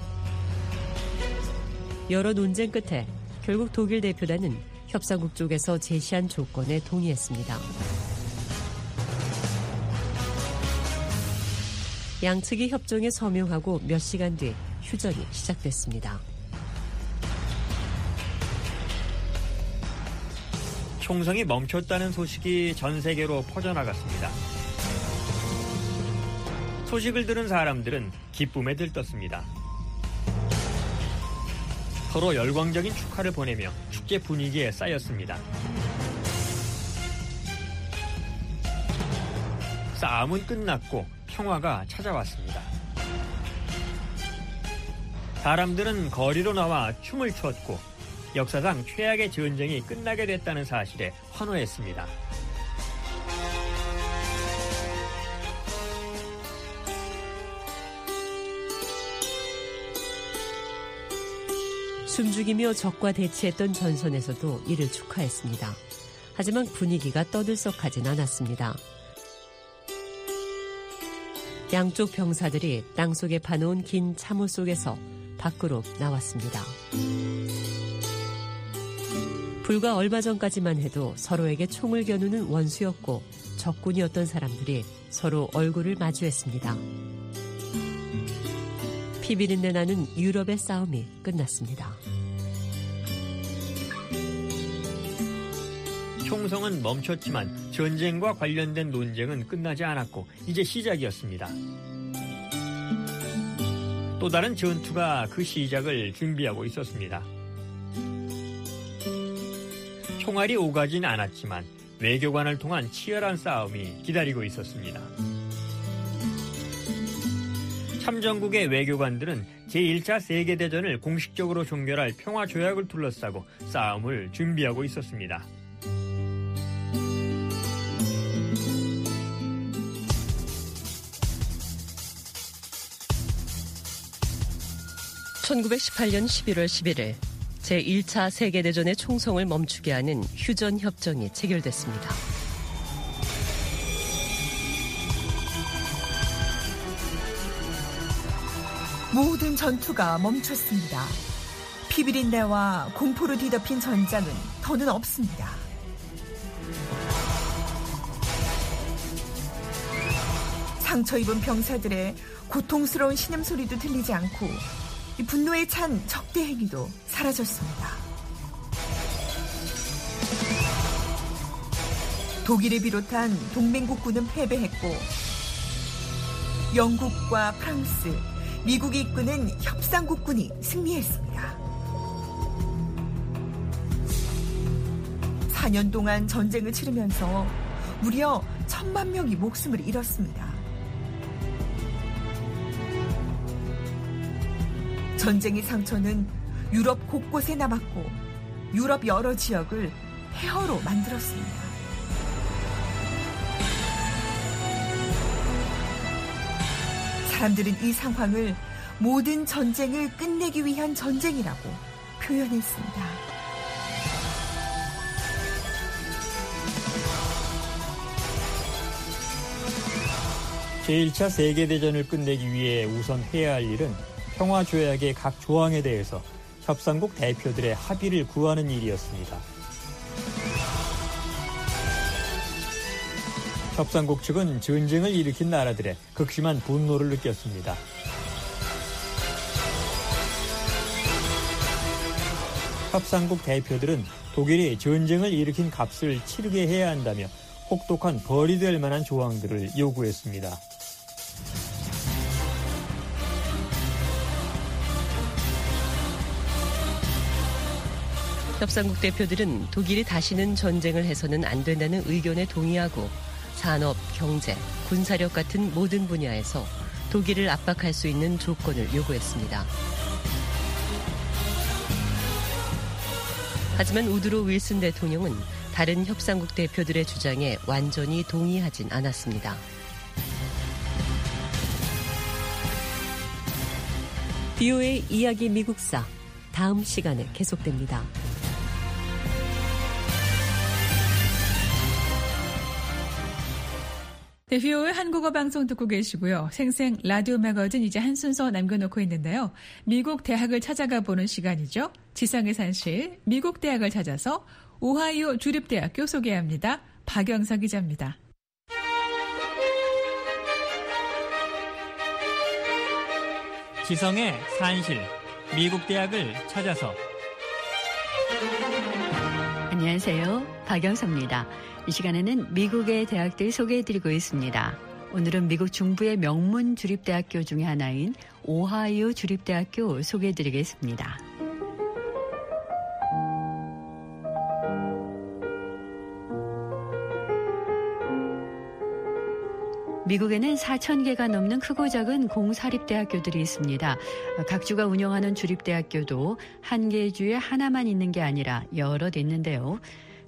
여러 논쟁 끝에 결국 독일 대표단은 협상국 쪽에서 제시한 조건에 동의했습니다. 양측이 협정에 서명하고 몇 시간 뒤 휴전이 시작됐습니다. 총성이 멈췄다는 소식이 전 세계로 퍼져나갔습니다. 소식을 들은 사람들은 기쁨에 들떴습니다. 서로 열광적인 축하를 보내며 축제 분위기에 쌓였습니다. 싸움은 끝났고 평화가 찾아왔습니다. 사람들은 거리로 나와 춤을 췄고 역사상 최악의 전쟁이 끝나게 됐다는 사실에 환호했습니다. 숨죽이며 적과 대치했던 전선에서도 이를 축하했습니다. 하지만 분위기가 떠들썩하진 않았습니다. 양쪽 병사들이 땅속에 파놓은 긴 참호 속에서 밖으로 나왔습니다. 불과 얼마 전까지만 해도 서로에게 총을 겨누는 원수였고 적군이었던 사람들이 서로 얼굴을 마주했습니다. 피비린내 나는 유럽의 싸움이 끝났습니다. 총성은 멈췄지만 전쟁과 관련된 논쟁은 끝나지 않았고 이제 시작이었습니다. 또 다른 전투가 그 시작을 준비하고 있었습니다. 총알이 오가진 않았지만 외교관을 통한 치열한 싸움이 기다리고 있었습니다. 참전국의 외교관들은 제1차 세계대전을 공식적으로 종결할 평화조약을 둘러싸고 싸움을 준비하고 있었습니다. (1918년 11월 11일) 제1차 세계대전의 총성을 멈추게 하는 휴전협정이 체결됐습니다. 모든 전투가 멈췄습니다. 피비린내와 공포로 뒤덮인 전장은 더는 없습니다. 상처 입은 병사들의 고통스러운 신음소리도 들리지 않고 이 분노에 찬 적대 행위도 사라졌습니다. 독일을 비롯한 동맹국군은 패배했고 영국과 프랑스, 미국이 이끄는 협상국군이 승리했습니다. 4년 동안 전쟁을 치르면서 무려 1,000만 명이 목숨을 잃었습니다. 전쟁의 상처는 유럽 곳곳에 남았고 유럽 여러 지역을 폐허로 만들었습니다. 사람들은 이 상황을 모든 전쟁을 끝내기 위한 전쟁이라고 표현했습니다. 제1차 세계대전을 끝내기 위해 우선 해야 할 일은 평화조약의 각 조항에 대해서 협상국 대표들의 합의를 구하는 일이었습니다. 협상국 측은 전쟁을 일으킨 나라들의 극심한 분노를 느꼈습니다. 협상국 대표들은 독일이 전쟁을 일으킨 값을 치르게 해야 한다며 혹독한 벌이 될 만한 조항들을 요구했습니다. 협상국 대표들은 독일이 다시는 전쟁을 해서는 안 된다는 의견에 동의하고 산업, 경제, 군사력 같은 모든 분야에서 독일을 압박할 수 있는 조건을 요구했습니다. 하지만 우드로 윌슨 대통령은 다른 협상국 대표들의 주장에 완전히 동의하진 않았습니다. BOA 이야기 미국사 다음 시간에 계속됩니다. 네, BOA 한국어 방송 듣고 계시고요. 생생 라디오 매거진 이제 한 순서 남겨놓고 있는데요. 미국 대학을 찾아가 보는 시간이죠. 지상의 산실 미국 대학을 찾아서 오하이오 주립대학교 소개합니다. 박영서 기자입니다. 지성의 산실 미국 대학을 찾아서. 안녕하세요. 박영서입니다. 이 시간에는 미국의 대학들 소개해드리고 있습니다. 오늘은 미국 중부의 명문 주립대학교 중에 하나인 오하이오 주립대학교 소개해드리겠습니다. 미국에는 4,000개가 넘는 크고 작은 공사립대학교들이 있습니다. 각 주가 운영하는 주립대학교도 한 개의 주에 하나만 있는 게 아니라 여럿 있는데요.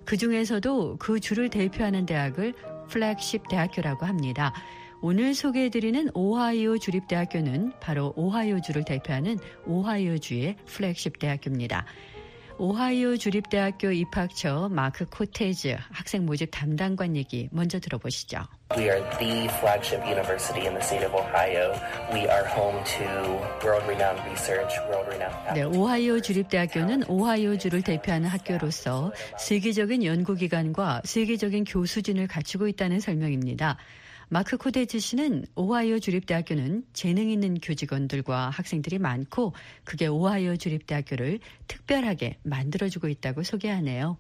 그중에서도 그 주를 대표하는 대학을 플래그십 대학교라고 합니다. 오늘 소개해드리는 오하이오 주립대학교는 바로 오하이오주를 대표하는 오하이오주의 플래그십 대학교입니다. 오하이오 주립대학교 입학처 마크 코테즈 학생 모집 담당관 얘기 먼저 들어보시죠. We are the flagship university in the state of Ohio. We are home to world-renowned research, world-renowned faculty. 네, 오하이오 주립대학교는 오하이오주를 대표하는 학교로서 세계적인 연구기관과 세계적인 교수진을 갖추고 있다는 설명입니다. 마크 코테즈 씨는 오하이오 주립대학교는 재능 있는 교직원들과 학생들이 많고 그게 오하이오 주립대학교를 특별하게 만들어주고 있다고 소개하네요.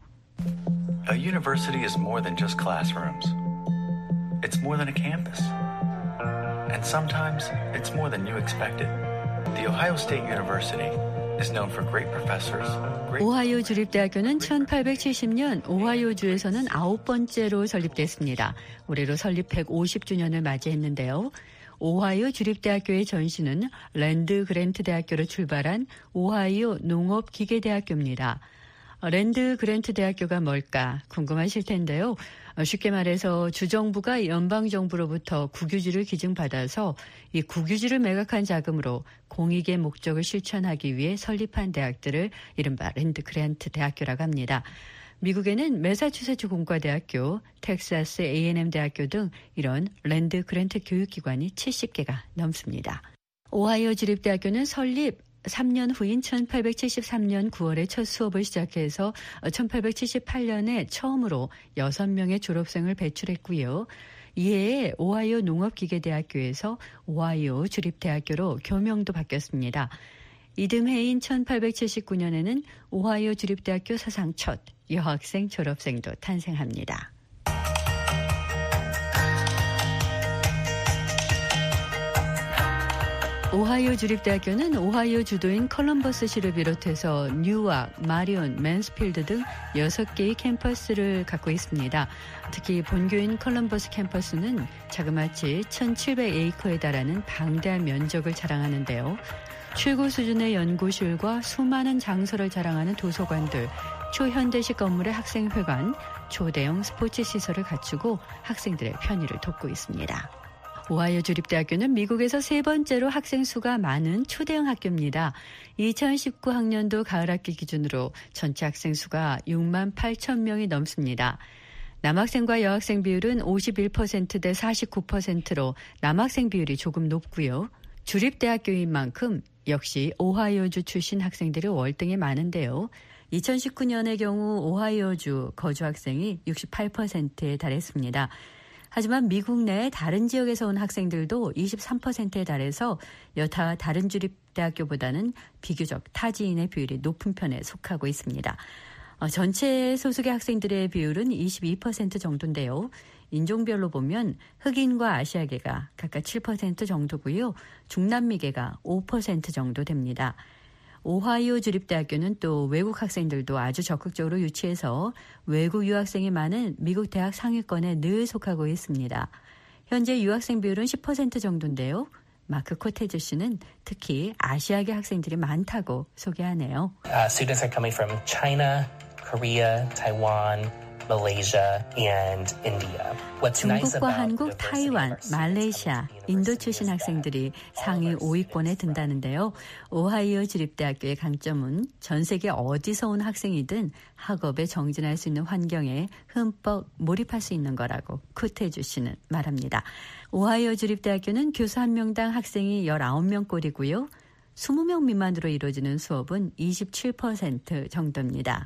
A university is more than just classrooms. It's more than a campus. And sometimes it's more than you expected. The Ohio State University is known for great professors. 오하이오 주립대학교는 1870년 오하이오주에서는 9번째로 설립됐습니다. 올해로 설립 150주년을 맞이했는데요. 오하이오 주립대학교의 전신은 랜드 그랜트 대학교로 출발한 오하이오 농업기계대학교입니다. 랜드 그랜트 대학교가 뭘까 궁금하실 텐데요. 쉽게 말해서 주정부가 연방정부로부터 국유지를 기증받아서 이 국유지를 매각한 자금으로 공익의 목적을 실천하기 위해 설립한 대학들을 이른바 랜드 그랜트 대학교라고 합니다. 미국에는 매사추세츠 공과대학교, 텍사스 A&M 대학교 등 이런 랜드 그랜트 교육기관이 70개가 넘습니다. 오하이오 주립대학교는 설립 3년 후인 1873년 9월에 첫 수업을 시작해서 1878년에 처음으로 6명의 졸업생을 배출했고요. 이해에 오하이오 농업기계대학교에서 오하이오 주립대학교로 교명도 바뀌었습니다. 이듬해인 1879년에는 오하이오 주립대학교 사상 첫 여학생 졸업생도 탄생합니다. 오하이오 주립대학교는 오하이오 주도인 컬럼버스시를 비롯해서 뉴악, 마리온, 맨스필드 등 6개의 캠퍼스를 갖고 있습니다. 특히 본교인 컬럼버스 캠퍼스는 자그마치 1,700에이커에 달하는 방대한 면적을 자랑하는데요. 최고 수준의 연구실과 수많은 장소를 자랑하는 도서관들, 초현대식 건물의 학생회관, 초대형 스포츠 시설을 갖추고 학생들의 편의를 돕고 있습니다. 오하이오 주립대학교는 미국에서 세 번째로 학생 수가 많은 초대형 학교입니다. 2019학년도 가을학기 기준으로 전체 학생 수가 6만 8천 명이 넘습니다. 남학생과 여학생 비율은 51% 대 49%로 남학생 비율이 조금 높고요. 주립대학교인 만큼 역시 오하이오주 출신 학생들이 월등히 많은데요. 2019년의 경우 오하이오주 거주 학생이 68%에 달했습니다. 하지만 미국 내 다른 지역에서 온 학생들도 23%에 달해서 여타 다른 주립대학교보다는 비교적 타지인의 비율이 높은 편에 속하고 있습니다. 전체 소속의 학생들의 비율은 22% 정도인데요. 인종별로 보면 흑인과 아시아계가 각각 7% 정도고요. 중남미계가 5% 정도 됩니다. 오하이오 주립대학교는 또 외국 학생들도 아주 적극적으로 유치해서 외국 유학생이 많은 미국 대학 상위권에 늘 속하고 있습니다. 현재 유학생 비율은 10% 정도인데요. 마크 코테즈 씨는 특히 아시아계 학생들이 많다고 소개하네요. Students are coming from China, Korea, Taiwan, Malaysia, and India. 중국과 한국, 타이완, 말레이시아, 인도 출신 학생들이 상위 5위권에 든다는데요. 오하이오 주립대학교의 강점은 전 세계 어디서 온 학생이든 학업에 정진할 수 있는 환경에 흠뻑 몰입할 수 있는 거라고 코테주 씨는 말합니다. 오하이오 주립대학교는 교수 1명당 학생이 19명꼴이고요. 20명 미만으로 이루어지는 수업은 27% 정도입니다.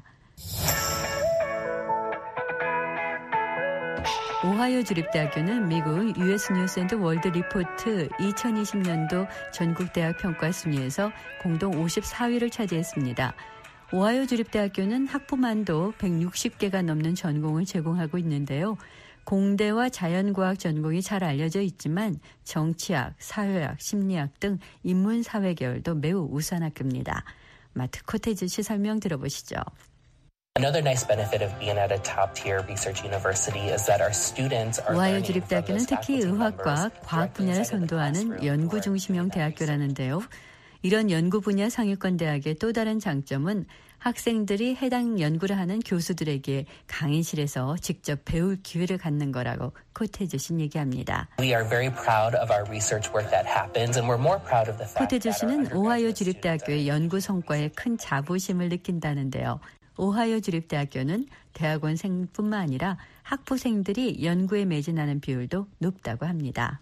오하이오 주립대학교는 미국 US 뉴스 앤드 월드 리포트 2020년도 전국 대학 평가 순위에서 공동 54위를 차지했습니다. 오하이오 주립대학교는 학부만도 160개가 넘는 전공을 제공하고 있는데요. 공대와 자연과학 전공이 잘 알려져 있지만 정치학, 사회학, 심리학 등 인문사회 계열도 매우 우수한 학교입니다. 마트 코테즈 씨 설명 들어보시죠. Another nice benefit of being at a top-tier research university is that our students are 오하이오 learning from 주립대학교는 those 특히 faculty 의학과, members 과학 분야를 선도하는 연구 중심형 대학교라는데요. 이런 연구 분야 상위권 대학의 또 다른 장점은 학생들이 해당 연구를 하는 교수들에게 강의실에서 직접 배울 기회를 갖는 거라고 코테즈 씨는 얘기합니다. We are very proud of our research work that happens, and we're more proud of the fact 코테즈 that our 씨는 오하이오 주립대학교의 연구 성과에 큰 자부심을 느낀다는데요. 오하이오 주립대학교는 대학원생뿐만 아니라 학부생들이 연구에 매진하는 비율도 높다고 합니다.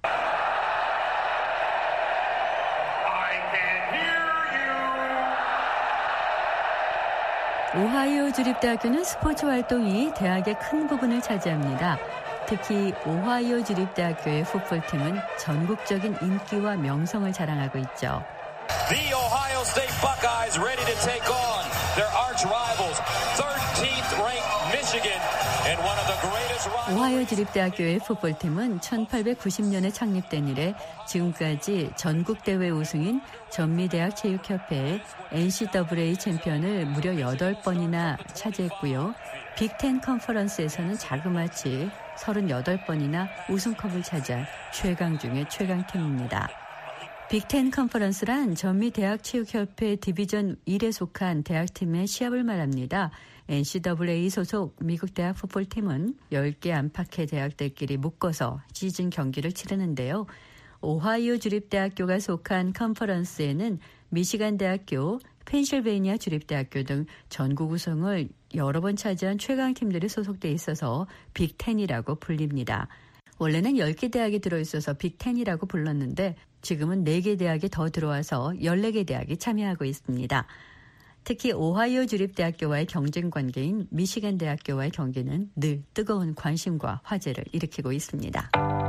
오하이오 주립대학교는 스포츠 활동이 대학의 큰 부분을 차지합니다. 특히 오하이오 주립대학교의 풋볼팀은 전국적인 인기와 명성을 자랑하고 있죠. The Ohio State Buckeyes ready to take on their arch rivals, 13th ranked Michigan, and one of the greatest rivals. 오하이오 주립대학교의 풋볼팀은 1890년에 창립된 이래 지금까지 전국대회 우승인 전미대학체육협회의 NCAA 챔피언을 무려 8번이나 차지했고요. 빅텐 컨퍼런스에서는 자그마치 38번이나 우승컵을 차지한 최강 중의 최강팀입니다. 빅텐 컨퍼런스란 전미대학체육협회 디비전 1에 속한 대학팀의 시합을 말합니다. NCAA 소속 미국 대학 풋볼팀은 10개 안팎의 대학들끼리 묶어서 시즌 경기를 치르는데요. 오하이오 주립대학교가 속한 컨퍼런스에는 미시간 대학교, 펜실베이니아 주립대학교 등 전국 우승을 여러 번 차지한 최강팀들이 소속돼 있어서 빅텐이라고 불립니다. 원래는 10개 대학이 들어있어서 빅텐이라고 불렀는데 지금은 4개 대학이 더 들어와서 14개 대학이 참여하고 있습니다. 특히 오하이오 주립대학교와의 경쟁 관계인 미시간 대학교와의 경기는 늘 뜨거운 관심과 화제를 일으키고 있습니다.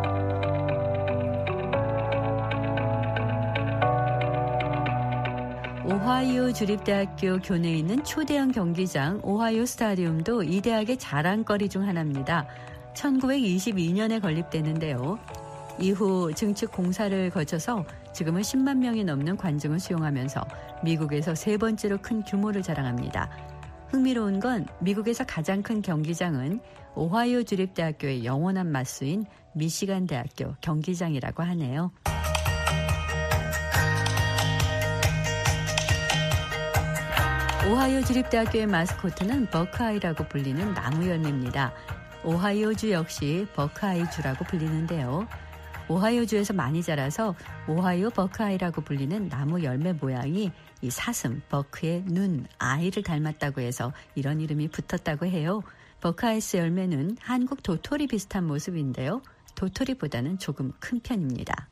오하이오 주립대학교 교내에 있는 초대형 경기장 오하이오 스타디움도 이 대학의 자랑거리 중 하나입니다. 1922년에 건립됐는데요. 이후 증축 공사를 거쳐서 지금은 10만 명이 넘는 관중을 수용하면서 미국에서 세 번째로 큰 규모를 자랑합니다. 흥미로운 건 미국에서 가장 큰 경기장은 오하이오 주립대학교의 영원한 맞수인 미시간 대학교 경기장이라고 하네요. 오하이오 주립대학교의 마스코트는 버크아이라고 불리는 나무 열매입니다. 오하이오주 역시 버크아이주라고 불리는데요. 오하이오주에서 많이 자라서 오하이오 버크아이라고 불리는 나무 열매 모양이 이 사슴, 버크의 눈, 아이를 닮았다고 해서 이런 이름이 붙었다고 해요. 버크아이스 열매는 한국 도토리 비슷한 모습인데요. 도토리보다는 조금 큰 편입니다.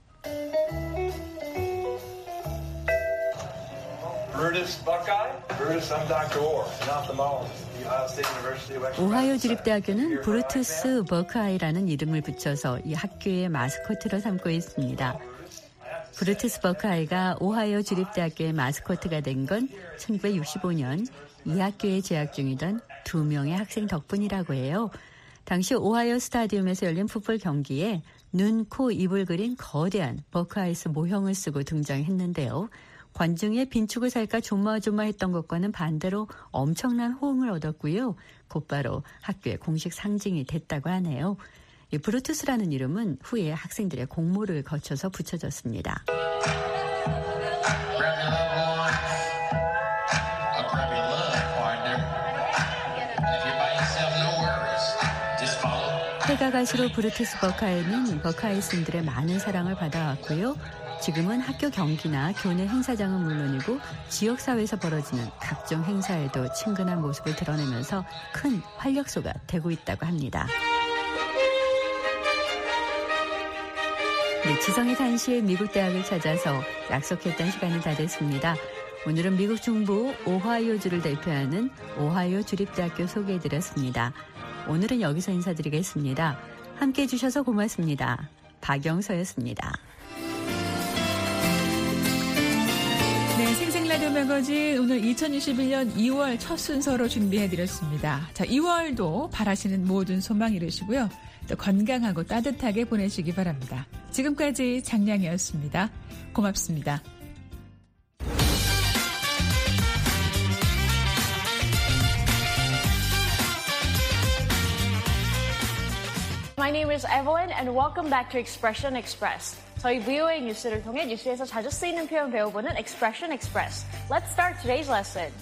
Brutus Buckeye. Brutus, I'm Dr. Orr, an ophthalmologist at the Ohio State University of Exeter. 오하이오 주립대학교는 브루투스 버크아이라는 이름을 붙여서 이 학교의 마스코트로 삼고 있습니다. 브루투스 버크아이가 오하이오 주립대학교의 마스코트가 된 건 1965년 이 학교에 재학 중이던 2명의 학생 덕분이라고 해요. 당시 오하이오 스타디움에서 열린 풋볼 경기에 눈, 코, 입을 그린 거대한 버크아이스 모형을 쓰고 등장했는데요. 관중의 빈축을 살까 조마조마했던 것과는 반대로 엄청난 호응을 얻었고요. 곧바로 학교의 공식 상징이 됐다고 하네요. 이 브루투스라는 이름은 후에 학생들의 공모를 거쳐서 붙여졌습니다. 해가 갈수록 브루투스 버카이는 버카이슨들의 많은 사랑을 받아왔고요. 지금은 학교 경기나 교내 행사장은 물론이고 지역사회에서 벌어지는 각종 행사에도 친근한 모습을 드러내면서 큰 활력소가 되고 있다고 합니다. 네, 지성이 단시에 미국 대학을 찾아서 약속했던 시간이 다 됐습니다. 오늘은 미국 중부 오하이오주를 대표하는 오하이오 주립대학교 소개해드렸습니다. 오늘은 여기서 인사드리겠습니다. 함께해 주셔서 고맙습니다. 박영서였습니다. 네, 생생라디오 매거진 오늘 2021년 2월 첫 순서로 준비해드렸습니다. 자, 2월도 바라시는 모든 소망 이루시고요. 또 건강하고 따뜻하게 보내시기 바랍니다. 지금까지 장량이었습니다. 고맙습니다. My name is Evelyn and welcome back to Expression Express. 저희 VOA 뉴스를 통해 뉴스에서 자주 쓰이는 표현 배워보는 Expression Express. Let's start today's lesson.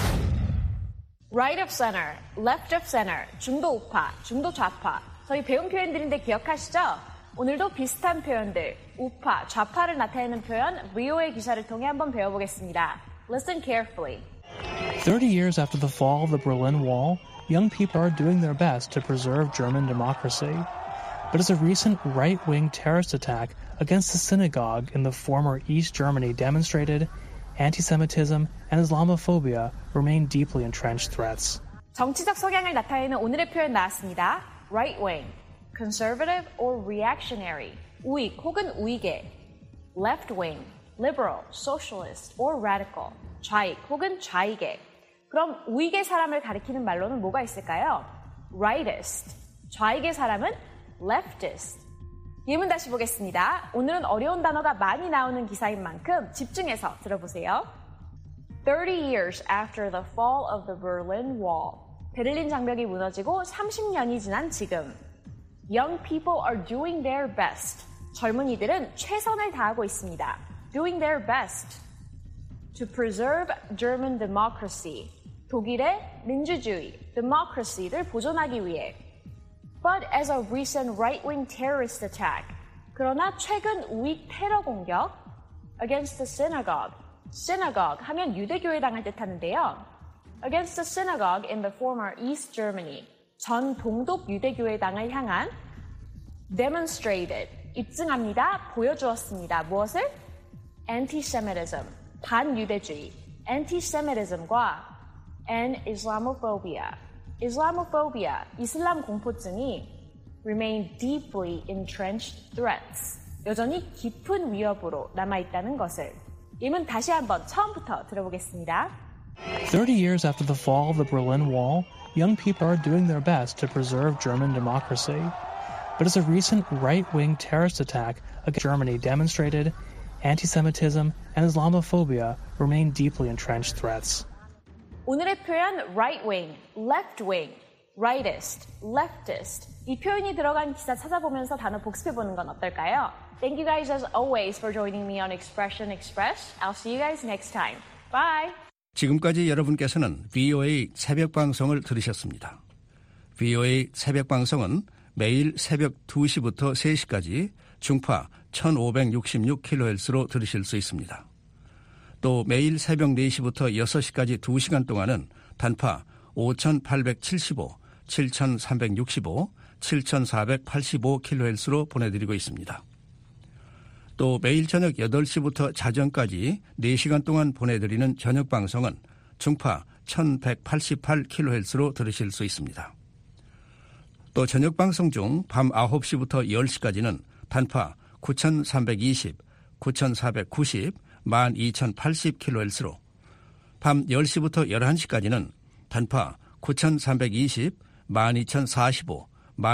Right of center, left of center, 중도 우파, 중도 좌파. 저희 배운 표현들인데 기억하시죠? 오늘도 비슷한 표현들, 우파, 좌파를 나타내는 표현 VOA 기사를 통해 한번 배워보겠습니다. Listen carefully. 30 years after the fall of the Berlin Wall, young people are doing their best to preserve German democracy. But as a recent right-wing terrorist attack against the synagogue in the former East Germany demonstrated, anti-Semitism and Islamophobia remain deeply entrenched threats. 정치적 성향을 나타내는 오늘의 표현 나왔습니다. Right-wing, conservative or reactionary, 우익 혹은 우익의. Left-wing, liberal, socialist or radical, 좌익 혹은 좌익의. 그럼 우익의 사람을 가리키는 말로는 뭐가 있을까요? Rightist. 좌익의 사람은 leftist. 예문 다시 보겠습니다. 오늘은 어려운 단어가 많이 나오는 기사인 만큼 집중해서 들어보세요. 30 years after the fall of the Berlin Wall. 베를린 장벽이 무너지고 30년이 지난 지금. Young people are doing their best. 젊은이들은 최선을 다하고 있습니다. Doing their best. To preserve German democracy. 독일의 민주주의, democracy를 보존하기 위해. But as a recent right-wing terrorist attack. 그러나 최근 우익 테러 공격 against the synagogue. synagogue 하면 유대교회당을 뜻하는데요. against the synagogue in the former East Germany. 전 동독 유대교회당을 향한 demonstrated. 입증합니다. 보여주었습니다. 무엇을? anti-Semitism. 반유대주의. anti-Semitism과 and Islamophobia. Islamophobia, 이슬람 공포증이 remain deeply entrenched threats. 여전히 깊은 위협으로 남아있다는 것을. 예문 다시 한번 처음부터 들어보겠습니다. 30 years after the fall of the Berlin Wall, young people are doing their best to preserve German democracy. But as a recent right-wing terrorist attack against Germany demonstrated, anti-Semitism and Islamophobia remain deeply entrenched threats. 오늘의 표현 right-wing, left-wing, rightist, leftist. 이 표현이 들어간 기사 찾아보면서 단어 복습해보는 건 어떨까요? Thank you guys as always for joining me on Expression Express. I'll see you guys next time. Bye! 지금까지 여러분께서는 VOA 새벽방송을 들으셨습니다. VOA 새벽방송은 매일 새벽 2시부터 3시까지 중파 1566kHz로 들으실 수 있습니다. 또 매일 새벽 4시부터 6시까지 2시간 동안은 단파 5875, 7365, 7485kHz로 보내드리고 있습니다. 또 매일 저녁 8시부터 자정까지 4시간 동안 보내드리는 저녁 방송은 중파 1188kHz로 들으실 수 있습니다. 또 저녁 방송 중 밤 9시부터 10시까지는 단파 9320, 9490, 12080kHz로 밤 10시부터 11시까지는 단파 9320, 12045,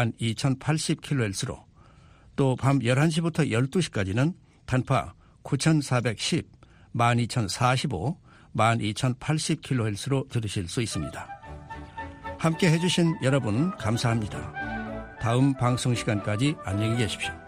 12080kHz로 또 밤 11시부터 12시까지는 단파 9410, 12,045, 12,080kHz로 들으실 수 있습니다. 함께 해주신 여러분 감사합니다. 다음 방송 시간까지 안녕히 계십시오.